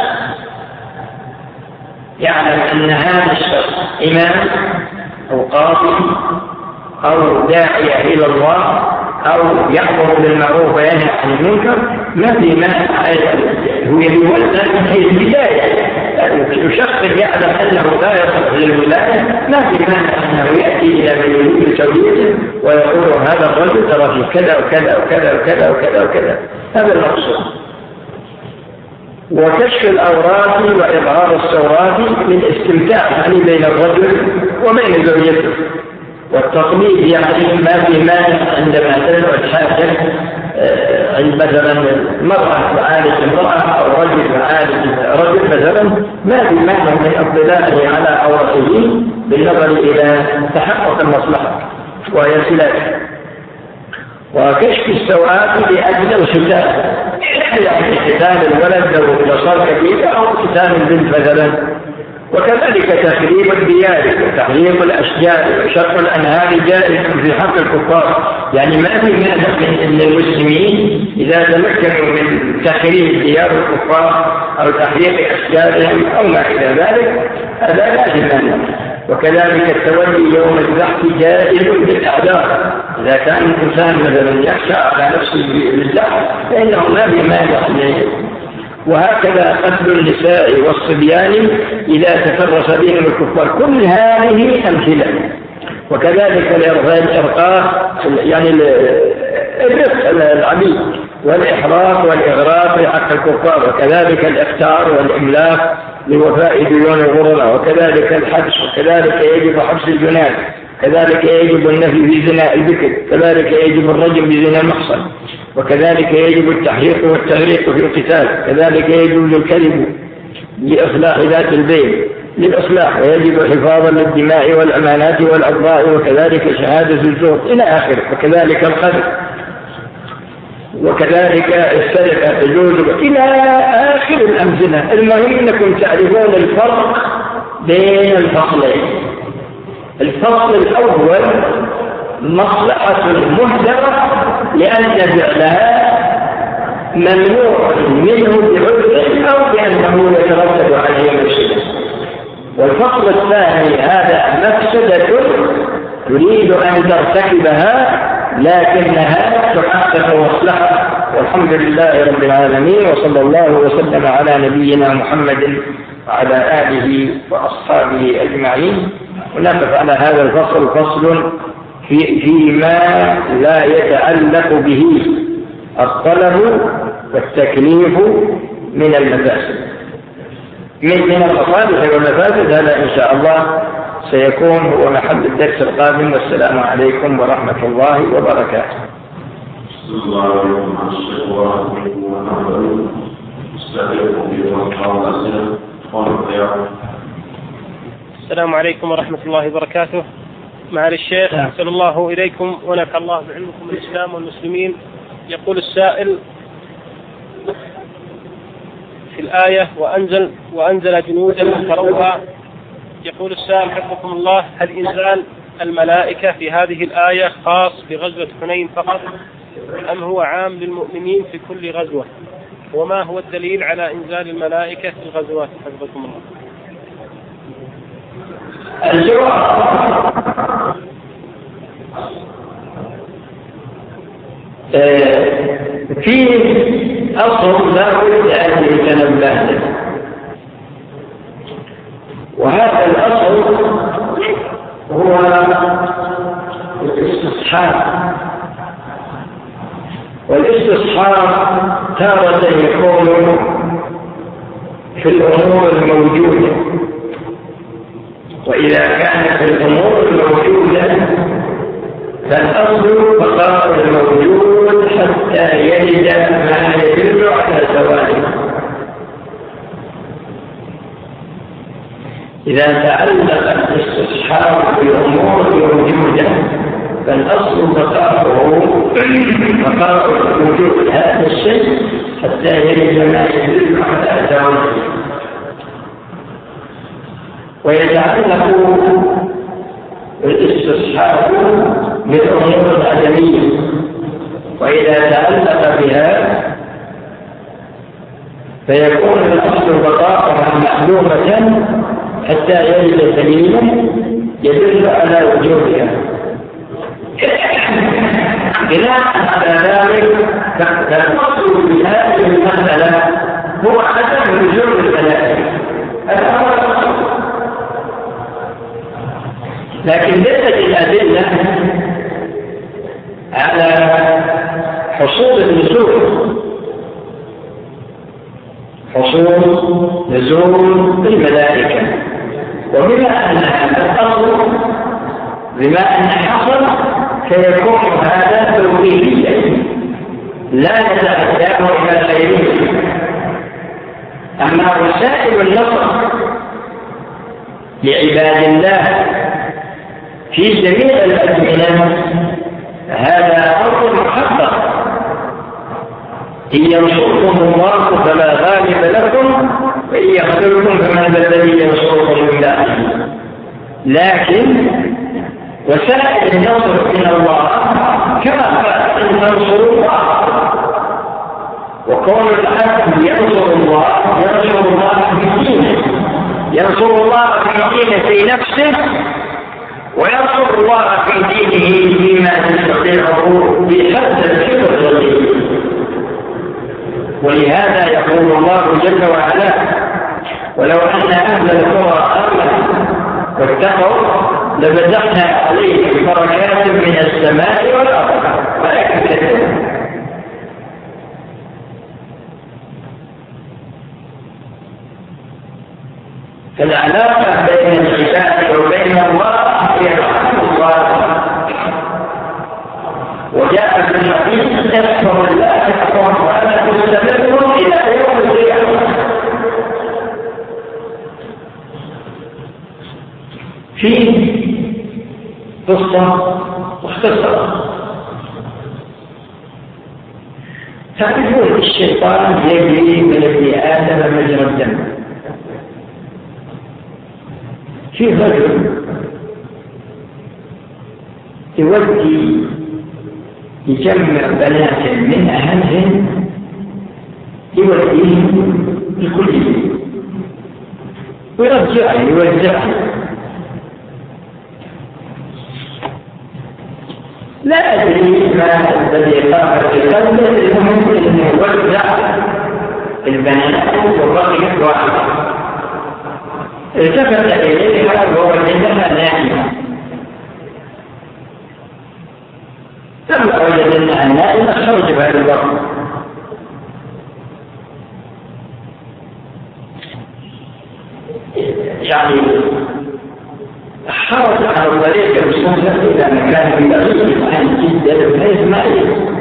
يعلم أن هذا الشخص إمام أو قاضي أو داعية إلى الله أو يأمر بالمعروف وينهى عن المنكر، ما في مانع هو يولى في البداية. شخص يعلم أنه لا يصلح للولاية ما في مانع أنه يأتي إلى من يريد توليته ويقول: هذا الرجل ترى في كذا وكذا وكذا وكذا وكذا وكذا. هذا المقصود. وكشف الأوراق وإظهار السورات للاستمتاع يعني بين الرجل وبين زوجته. والتقليد يعني ما في مانع عندما تدعو الحاجة عند مثلا المرأة تعالج المرأة أو رجل تعالج رجل مثلا، ما في مانع من اطلاعه على عورته بالنظر إلى تحقق المصلحة وهي سلاح. وكشف السوءات لأجل الختان، يعني ختان الولد لو صار كبير أو ختان البنت مثلا. وكذلك تخريب الديار وتحريق الأشجار وشق الأنهار جائز في حق الكفار، يعني ما في مانع ان المسلمين إذا تمكنوا من تخريب ديار الكفار أو تحريق أشجارهم أو ما إلى ذلك هذا لا مانع. وكذلك التولي يوم الزحف جائز بالأعذار، إذا كان الإنسان مثلا يخشى على نفسه بالزحف فإنه ما في مانع. وهكذا قتل النساء والصبيان إذا تفرس بهم الكفار، كل هذه أمثلة. وكذلك الإرقاء يعني الرق العبيد والإحراق والإغراق في حق الكفار، وكذلك الإختار والإملاك لوفاء ديون الغرماء، وكذلك الحبس، وكذلك يجب حبس الجنان، كذلك يجب النفي في زنا البكر، كذلك يجب الرجم بزنا المحصن، وكذلك يجب التحريق والتغريق في القتال، كذلك يجب الكذب لإصلاح ذات البين للإصلاح، ويجب حفاظا للدماء والأمانات والأعضاء، وكذلك شهادة الزور إلى آخره، وكذلك القذف، وكذلك السرقة تجوز إلى آخر الأمثلة. المهم أنكم تعرفون الفرق بين الفصلين. الفصل الأول مصلحة مهدرة لأن فعلها ممنوع منه بعذر أو بأنه يترتب عليه مفسدة. والفصل الثاني هذا مفسدة تريد أن ترتكبها لكنها تحقق مصلحة. والحمد لله رب العالمين، وصلى الله وسلم على نبينا محمد وعلى آله وأصحابه أجمعين. ونقف على هذا الفصل فصل في فيما لا يتعلق به الطلب والتكليف من المفاسد من من المصالح والمفاسد. هذا إن شاء الله سيكون هو محل الدرس القادم. والسلام عليكم ورحمة الله وبركاته.
السلام عليكم ورحمة الله وبركاته. معالي الشيخ، أحسن الله إليكم ونفع الله بعلمكم الإسلام والمسلمين. يقول السائل في الآية وأنزل وأنزل جنودا تروها، يقول السائل حفظكم الله: هل إنزال الملائكة في هذه الآية خاص بغزوة حنين فقط أم هو عام للمؤمنين في كل غزوة؟ وما هو الدليل على إنزال الملائكة في الغزوات حفظكم الله؟
الجواب في أصل لا بد أن يتنبه له، وهذا الأصل هو الاستصحاب. والاستصحاب تارة يكون في الأمور الموجودة، وإذا كانت الأمور الموجودة فالأصل بقاء الموجود حتى يجد ما يدل على زواله. إذا تعلق الاستصحاب بالأمور الموجودة فالأصل بقاؤه بقاء وجود هذا الشيء حتى يجد ما يدل على زواله. ويتعلق الاستصحاب بالأمور العدمية، وإذا تعلق بها فيكون الأصل بقاؤها معلومة حتى يجد دليلا يدل على وجودها. بناء على ذلك فالأصل في هذه المسألة هو عدم وجود الملائكة، لكن ليست الأدلة على حصول النزول حصول نزول الملائكة. وبما أن الأصل بما أن حصل فيكون هذا توقيفيا لا يتأداه إلى غيره. أما وسائل النصر لعباد الله في جميع الأزمنة هذا أمر محقق. إن ينصركم الله فلا غالب لكم وإن يخذلكم فمن الذي ينصركم من الله. لكن وسائل النصر من الله كما أن تنصروا الله، وكون العبد ينصر الله ينصر الله في دينه، ينصر الله في دينه في نفسه، وينصر الله في دينه فيما يستطيعه بحد الكبر. ولهذا يقول الله جل وعلا: ولو أن أهل القرى آمنوا واتقوا لفتحنا عليهم بركات من السماء والأرض ولكن كذبوا. فالعلاقة بين العباد وبين الله هي رحمة الله. وجاء في الحديث: اذكروا الله يذكركم ولا تستمروا إلى يوم القيامة. في قصة مختصرة. تعرفون الشيطان يجري من ابن آدم مجرى الدم. في رجل يودي يجمع بنات من أهلهم يوديهم الكلية ويرجع يوزعها. لا أدري ما الذي قام في قلبه، المهم أنه يوزع البنات والرجل واحد. التفت إليها ووجدها نائمة، لما وجد أنها نائمة خرج بها البر. يعني حرص على طريق المسافر إلى مكان بعيد عن جدة بحيث ما يجب،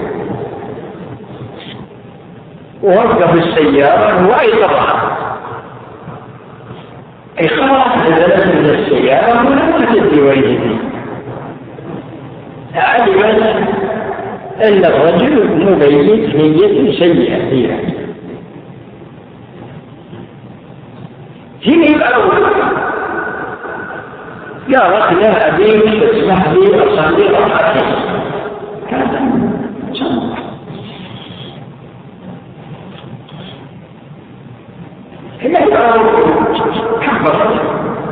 ووقف السيارة وأيقظها. أي خرج نزلت من السيارة ولم تدري وجهه. علمت أن الرجل مبيت نية سيئة فيها. هنا الأول قالت له: أبيك تسمح لي أصلي ركعتين. كذا هنا الأول كبرت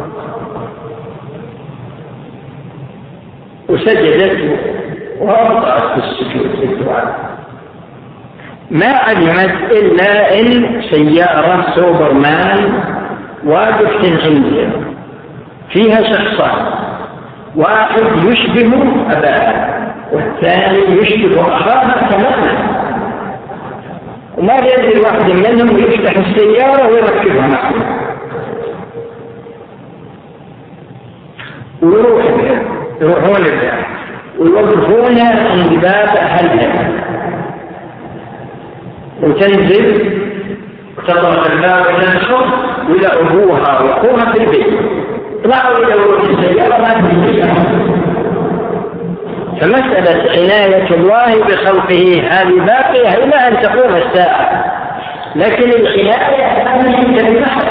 وسجدت وأبطأت في السجود في الدعاء. ما علمت إلا إن سيارة سوبرمان واقفة عندها فيها شخصان، واحد يشبه أباه والثاني يشبه أخاه تماما، وما يدري واحد منهم يفتح السيارة ويركبها معه ويروح بها، يروحون بها ويوقفون عند باب أهلها، وتنزل وتطرق الباب وتدخل وإلى أبوها وأخوها في البيت. طلعوا إلى وجه السيارة ما تنزل. فمسألة عناية الله بخلقه هذه باقية إلى أن تقوم الساعة، لكن العناية هذه كلمة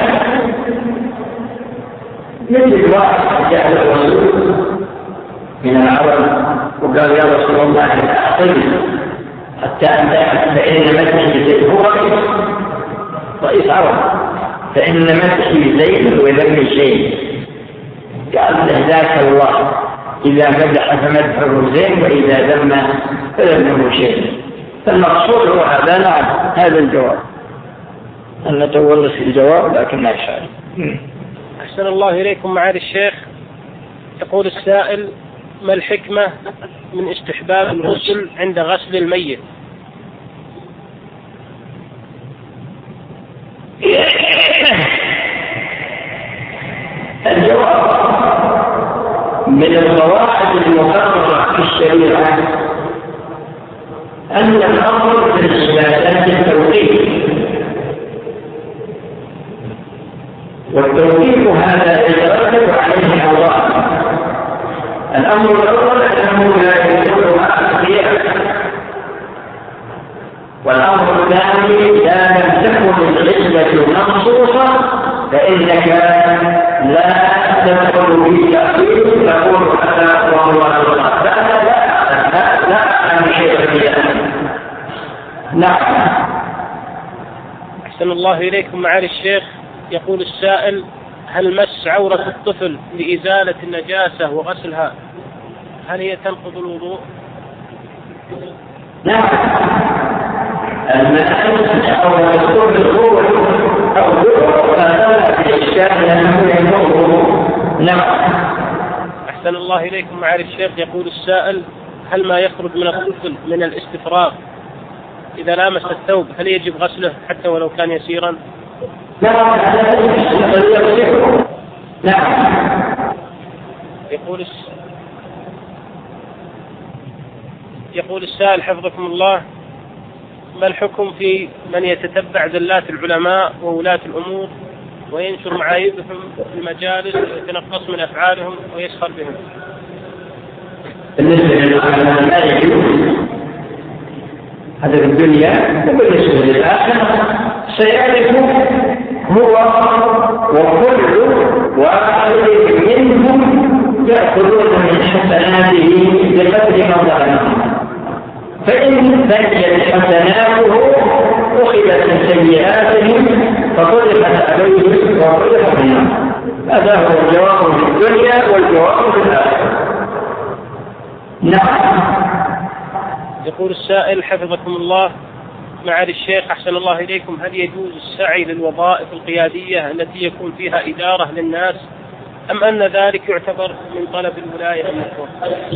مثل واحد جاء الرسول من العرب وقال: يا رسول الله أعطني حتى أن فإن مسحي زيد هو رئيس رئيس عرب، فإن مسحي زيد وذم شيء. قال له: ذاك الله إذا مدح فمدحه زين وإذا ذم فذمه شيء. فالمقصود هو هذا. نعم، هذا الجواب. أن نتولى في الجواب لكن ما يشعر.
أحسن الله إليكم معالي الشيخ. يقول السائل: ما الحكمة من استحباب الغسل عند غسل الميت؟
الجواب: من القواعد المقررة في الشريعة أن الأمر في العبادات التوقيف، والتوقيف هذا يترتب عليه عوامل. الأمر الأول أنه لا يكون مع القيام، والأمر الثاني إذا لم تكن العلة منصوصة فإنك لا تدخل في تأويل تقول هذا وهو الغلط. فأنا لا لا أعلم شيئا في ذلك. نعم.
أحسن الله إليكم معالي الشيخ. يقول السائل: هل مس عورة الطفل لإزالة النجاسة وغسلها هل هي تنقض الوضوء؟
نعم. المسألة عورة الطفل هو أو هذا الإشكال لأنه ينقض. نعم.
أحسن الله إليكم معالي الشيخ. يقول السائل: هل ما يخرج من الطفل من الاستفراغ إذا لامس الثوب هل يجب غسله حتى ولو كان يسيرا؟
نعم. نعم.
يقول الس... يقول السائل حفظكم الله: ما الحكم في من يتتبع زلات العلماء وولاة الأمور وينشر معايبهم في المجالس ويتنقص من أفعالهم ويسخر بهم؟
بالنسبة للعلماء لا يجوز هذا في الدنيا، وبالنسبة للآخرة سيعرف هو وكل واحد منهم يأخذون من حسناته بقدر ما ظلمهم، فإن بقيت حسناته أخذت من سيئاتهم فطرحت عليه وطرح في النار. هذا هو الجواب في الدنيا والجواب في الآخرة. نعم.
يقول السائل حفظكم الله معالي الشيخ أحسن الله إليكم: هل يجوز السعي للوظائف القيادية التي يكون فيها إدارة للناس أم أن ذلك يعتبر من طلب الولاية المطلوب؟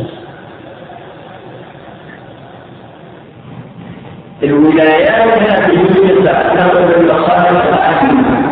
الولايات هذه تتعلق بالمصالح العامة،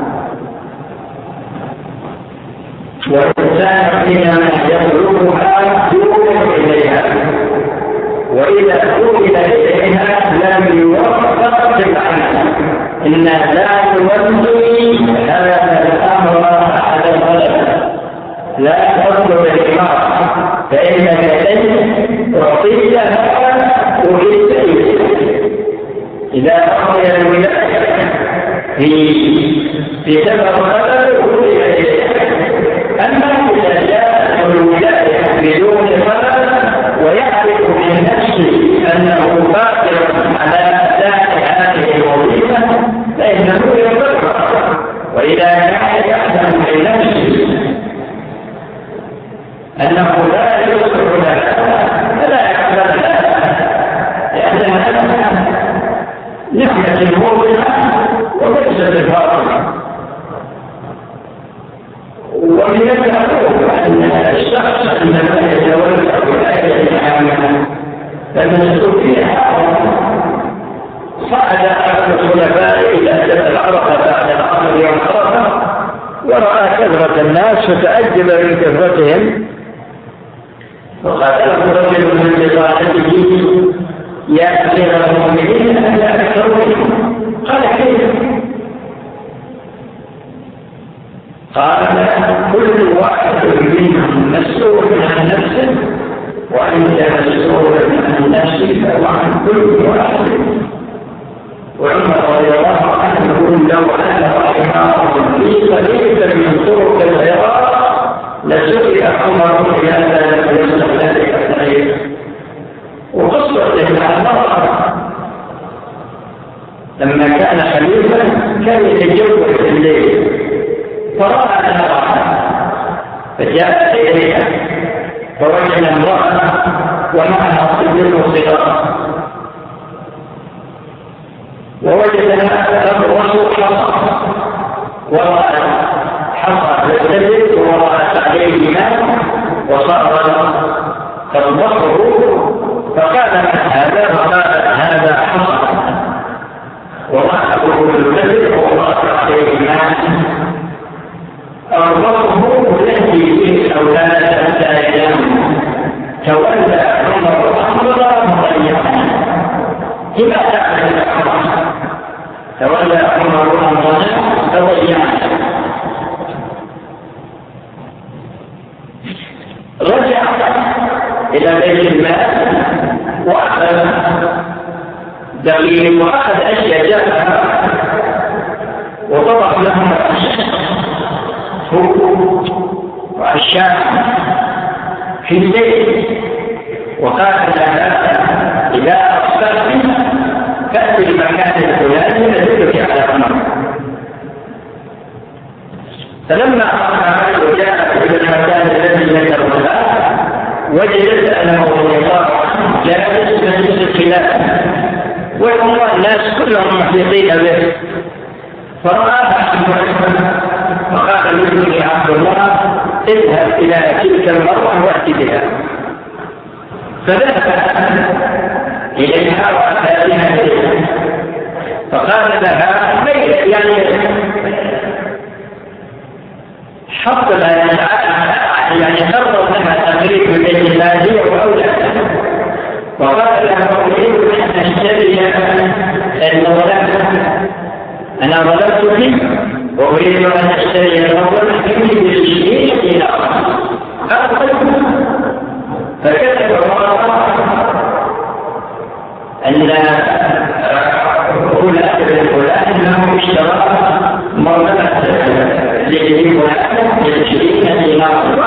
والإنسان حينما يطلبها يوصل إليها، وإذا أوصل إليها لم يوفق بالعمل. إنا لا نولي هذا الأمر على الغلبة، لا تطلب الإمارة فإنك لن تعطيها وجدت إذا أخذ الولاية في في سبب خلل وجد إليها. أما إذا جاء الولاية بدون خلل ويعرف من نفسه أنه قادر على أداء هذه الوظيفة فإنه يضرها، وإذا كان يعلم من نفسه أنه لا يصلح لها فلا يقبل لها، لأنها نعمة موضعة وليست الباطلة. ومن المعروف أن الشخص عندما يتولى ولاية العامة فالمسؤول فيها صعد أحد الخلفاء إلى جبل عرفة بعد العصر يوم عرفة ورأى كثرة الناس فتعجب من كثرتهم، وقال له رجل من بضاعته: يا أمير المؤمنين أنا أكثر منهم. قال: كيف؟ قال: كل واحد منهم مسؤول عن نفسه وأنت مسؤول عن نفسك وعن كل واحد. وعمر رضي الله عنه لو أن رحمه في طريقة من طرق العراق لسئل عمر في هذا ليس ذلك الطريق. وقصة المرأة لما كان خليفة كان يتجول في الليل فرأى امرأة فجاء إليها فوجد امرأة ومعها صبي صغار، ووجدها تبرص حصى ورأت حصى تستدل ورأت عليه ماء وصار تطبخه، فقال: من هذا؟ فقال: هذا حصى ورأته تستدل ورأت عليه ماء. أرضه التي في الأولاد حتى ينام. تولى عمر أمر مضيعا. لما تعمل الأمر؟ تولى عمر أمر مضيعا. رجع إلى بيت المال وأخذ دقيق وأخذ أشياء جاءها وطبع لهم هو وأشياء في الليل وقال لها إذا أصبحت فأتي المكان الفلاني يدلك على أمر. فلما أصبحت وجاءت إلى المكان الذي ذكره لها وجدت أنه رضي الله عنه جالس مجلس الخلاف والله الناس كلهم محيطين به، فرآها فقال له عبد الله اذهب إلى تلك المرأة وأتي بها. فذهب إليها وأتى بها فقال لها يعني حط يعني قرر لها تقريب من بيت الله وأولادها وقال لها أريد أن أشتري النظرات أنا ظلمتك وأريد أن أشتري النظرات منك بالشيء إلى أرض. فكتب الله أن فلان فلان أنه اشترى مرمى لعشرين دينار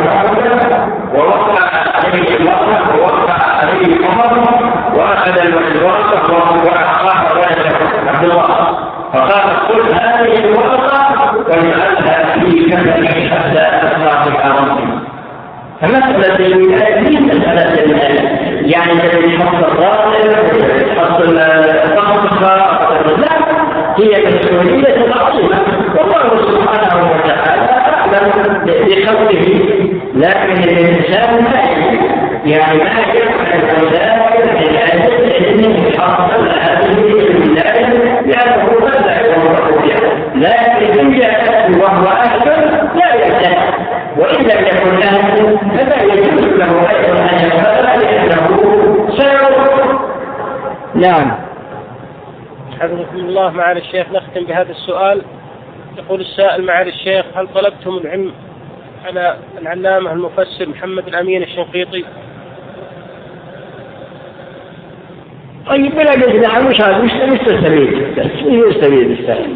ووقع عليه المرأة ووقع عليه الأمر وأخذ الورقة وأعطاها عبد الله فقال قل هذه الورقة واجعلها في كفنك حتى أسمع بحرمك. فمسألة الولاية هي مسألة يعني الذي يحصل الراتب يحصل الضغط لا هي مسؤولية العظيمة والله سبحانه وتعالى أعلم بخلقه، لكن الإنسان لا يعني ما يفعل ذلك من أجل أنه يحصل هذه الولاية لأنه بدأ يوم لكن إن جاءت وهو أهل لا يحتاج، وإن لم يكن أهل فلا يجوز له أيضا أن يفعل لأنه سيرى.
نعم. حفظكم الله. معالي الشيخ نختم بهذا السؤال. يقول السائل معالي الشيخ هل طلبتم العلم على العلامة المفسر محمد الأمين الشنقيطي؟
طيب بلا جزء مش هذا مش مستفيد مش مستفيد السائل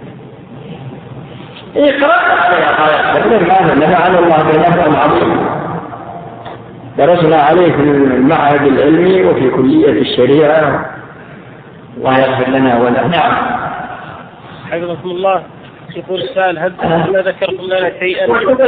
اقرأ هذا ما نفعل الله بنفع عظيم درسنا عليه في المعهد العلمي وفي كلية الشريعة الله يغفر لنا وله. نعم.
حفظكم الله. يقول السائل هل ما ذكرتم لنا شيئا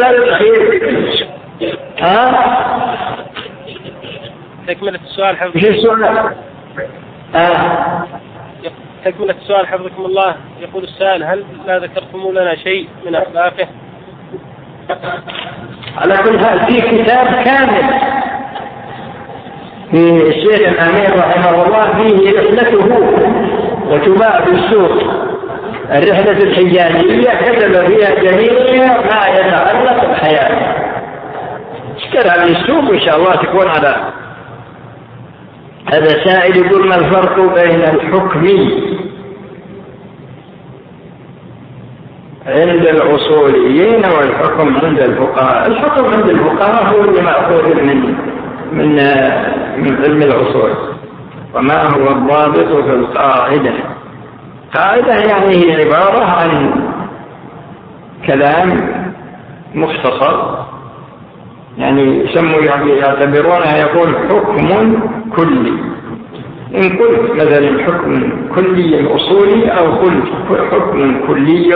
ها
تكملة السؤال حفظكم
ايش السؤال؟
آه. تكملة السؤال حفظكم الله. يقول السائل هل لا ذكرتم لنا شيء من أخلاقه؟
على كل حال في كتاب كامل في الشيخ الأمين رحمه الله فيه رحلته وتباع بالسوق الرحلة الحجازية كتب فيها جميع ما يتعلق بحياته. اشترى من السوق إن شاء الله تكون على هذا. سائل يقول ما الفرق بين الحكم عند الأصوليين والحكم عند الفقهاء؟ الحكم عند الفقهاء هو اللي مأخوذ من من من علم الأصول. وما هو الضابط في القاعدة؟ قاعدة يعني هي عبارة عن كلام مختصر يعني يسموا يعتبرونها يقول حكم كلي. إن قلت مثلا حكم كلي أصولي أو قلت حكم كلي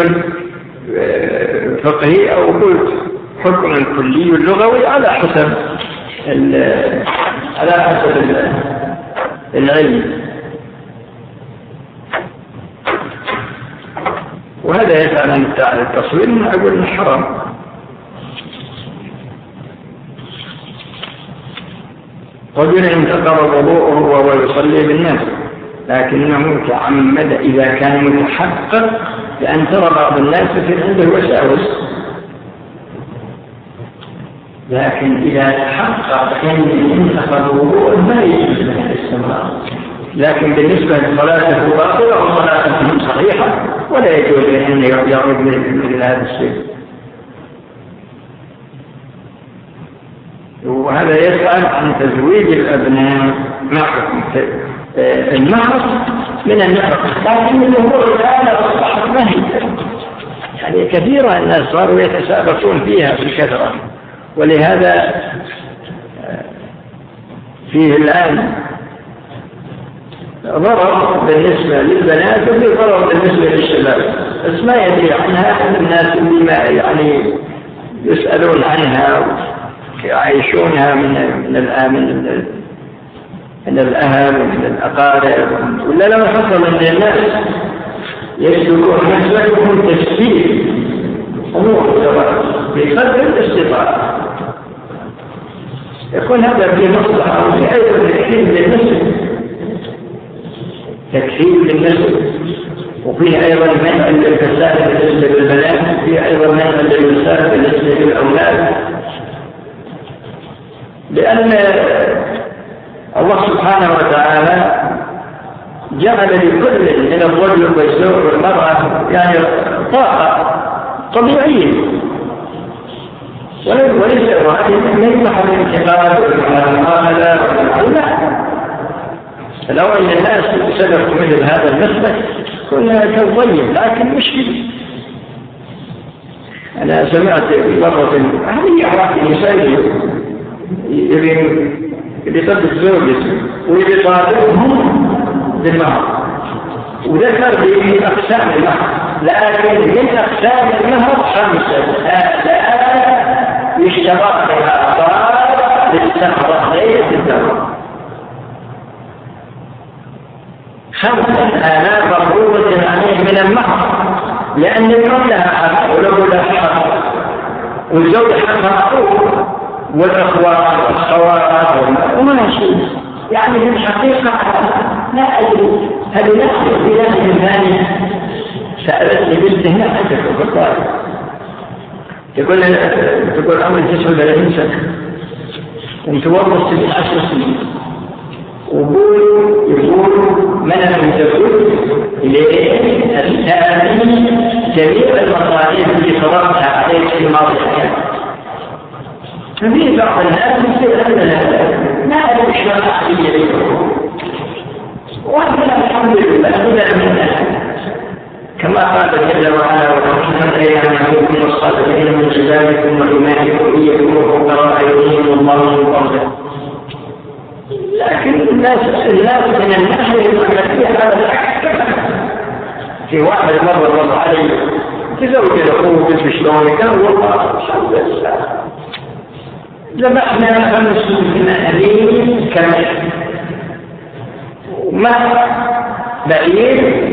فقهي أو قلت حكم كلي لغوي على حسب على حسب العلم. وهذا يسأل عن التصوير من أقول حرام. رجل انتقض وضوءه وهو يصلي بالناس لكنه تعمد إذا كان متحقق لأن ترى بعض الناس في عنده وساوس، لكن إذا تحقق أن انتقض وضوءه ما يجوز له الاستمرار. لكن بالنسبة لصلاته باطلة وصلاته صحيحة ولا يجوز أن يعود مثل هذا الشيء. وهذا يسأل عن تزويج الأبناء مع المهر من النفقة، لكن الأمور الآن أصبحت ما هي يعني كثيرا الناس صاروا يتسابقون فيها بالكثرة، ولهذا فيه الآن ضرر بالنسبة للبنات وفي ضرر بالنسبة للشباب، بس ما يدري عنها الناس اللي ما يعني يسألون عنها ويعيشونها من من الآمن من الأهل ومن الأقارب، ولا لما حصل من الناس يسلكون مسلكهم تسجيل أمور بقدر الاستطاعة، يكون هذا في مصلحة وفي أيضا تكفير للنسل تكفير للنسل وفيه أيضا منع للفساد بالنسبة للبنات، وفيه أيضا منع للفساد بالنسبة للأولاد، لأن الله سبحانه وتعالى جعل لكل من الرجل والزوج والمرأة يعني طاقة طبيعية، وليس واحد من محل الانتقاد والمعاملة والمعاملة. لو أن الناس سلكوا مثل هذا المسلك كنا كالضيم، لكن مشكلة. أنا سمعت مرة هذه أحد النساء يطلب زوجته ويطالبهم بالمهر، وذكر لي أقسام المهر، لكن من أقسام المهر خمسة آلاف يشترط بها أطار للسفرة غير الدولة، خمسة آلاف مفروضة عليه من المهر، لأن الأم لها حق ولو لها حق والزوج حق معروف والأخوات والخوات وما شيء، يعني في الحقيقة لا أدري هل نفس البلاد الثانية سألتني بنت هنا عندك وقال تقول تقول عمري تسعة وثلاثين سنة كنت ورثت من عشر سنين، وقول يقول من المتزوج للثاني جميع المصاريف اللي صرفتها عليك في الماضي ففي بعض الناس يصير عندنا ما أدري شو عقلية لكم، وأنا الحمد لله أبدا من كما قال جل وعلا وتوحيدا إليها معكم والصالحين من عبادكم وإمائكم إن يكونوا فقراء يغنيهم الله من فضله. لكن الناس الناس من الناحية المعنوية هذا العكس. في واحد مرة الله عليه تزوج الأخوة في شلون كان والله الحمد لله ذبحنا خمس من أهلين كامل وما بعيد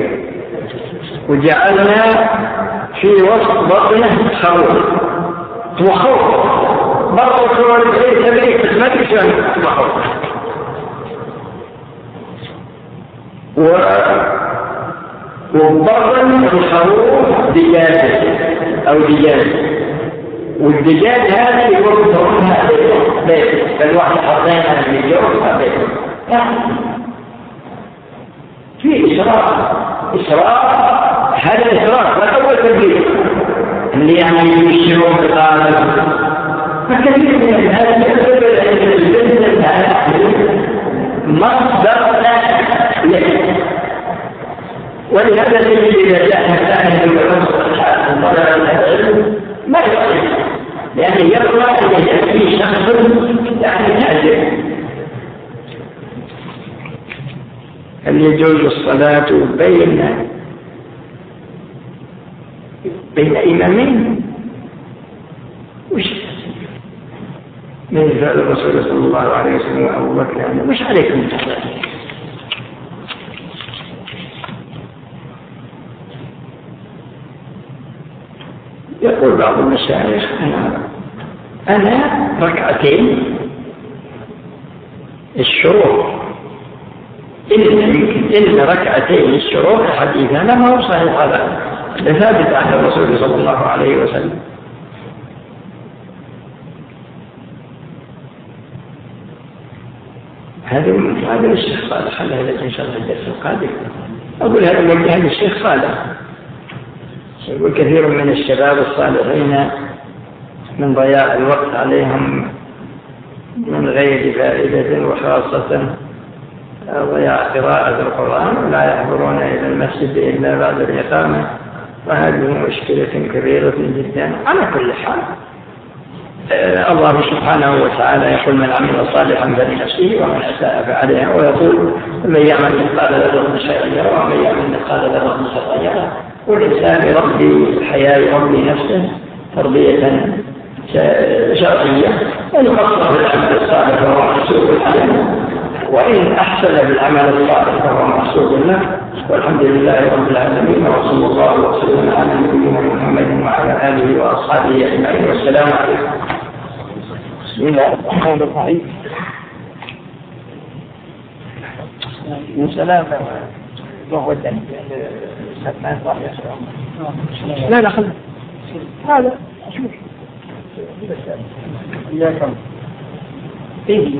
وجعلنا في وسط بطنه خروف وخوف برضو خروف غير تبريك بس ما تشان وخوف وبطن الخروف دجاج أو دجاج، والدجاج هذا يقول تقولها بيت فالواحد حطينا من الجوز بيت في إسراف إسراف هذا إسراف والأول تبديل اللي يعني يشترون بالقادم فكثير من هذا يقول أن البنت هذا مصدر له، ولهذا الذي إذا جاء مساحة العلم ما يصير لأنه يقرأ أن يأتي شخص يعني تاجر. هل يجوز الصلاة بين بين إمامين؟ وش من فعل الرسول صلى الله عليه وسلم وأبو بكر يعني مش عليكم الصلاة. يقول بعض المشايخ أنا أنا ركعتين الشروق إن ركعتين الشروق حديث أنا ما هو صحيح هذا ثابت عن الرسول صلى الله عليه وسلم. هذا هذا الشيخ صالح خلها لك إن شاء الله الدرس القادم. أقول هذا موجه للشيخ صالح. يقول كثير من الشباب الصالحين من ضياع الوقت عليهم من غير فائدة، وخاصة ضياع قراءة القرآن ولا يحضرون إلى المسجد إلا بعد الإقامة، وهذه مشكلة كبيرة جدا. على كل حال الله سبحانه وتعالى يقول من عمل صالحا فلنفسه ومن أساء فعليها، ويقول من يعمل مثقال ذرة خيرا يره ومن يعمل مثقال ذرة شرا يره. والإنسان يربي الحياة يربي نفسه تربية شرعية، إن قصر بالعمل الصالح فهو محسوب له، وإن أحسن بالعمل الصالح فهو محسوب له. والحمد لله رب العالمين، وصلى الله وسلم على نبينا محمد وعلى آله وأصحابه أجمعين، والسلام عليكم.
بسم الله الرحمن الرحيم.
سلام وهو
لا لا خلنا هذا شوف
إياكم فيه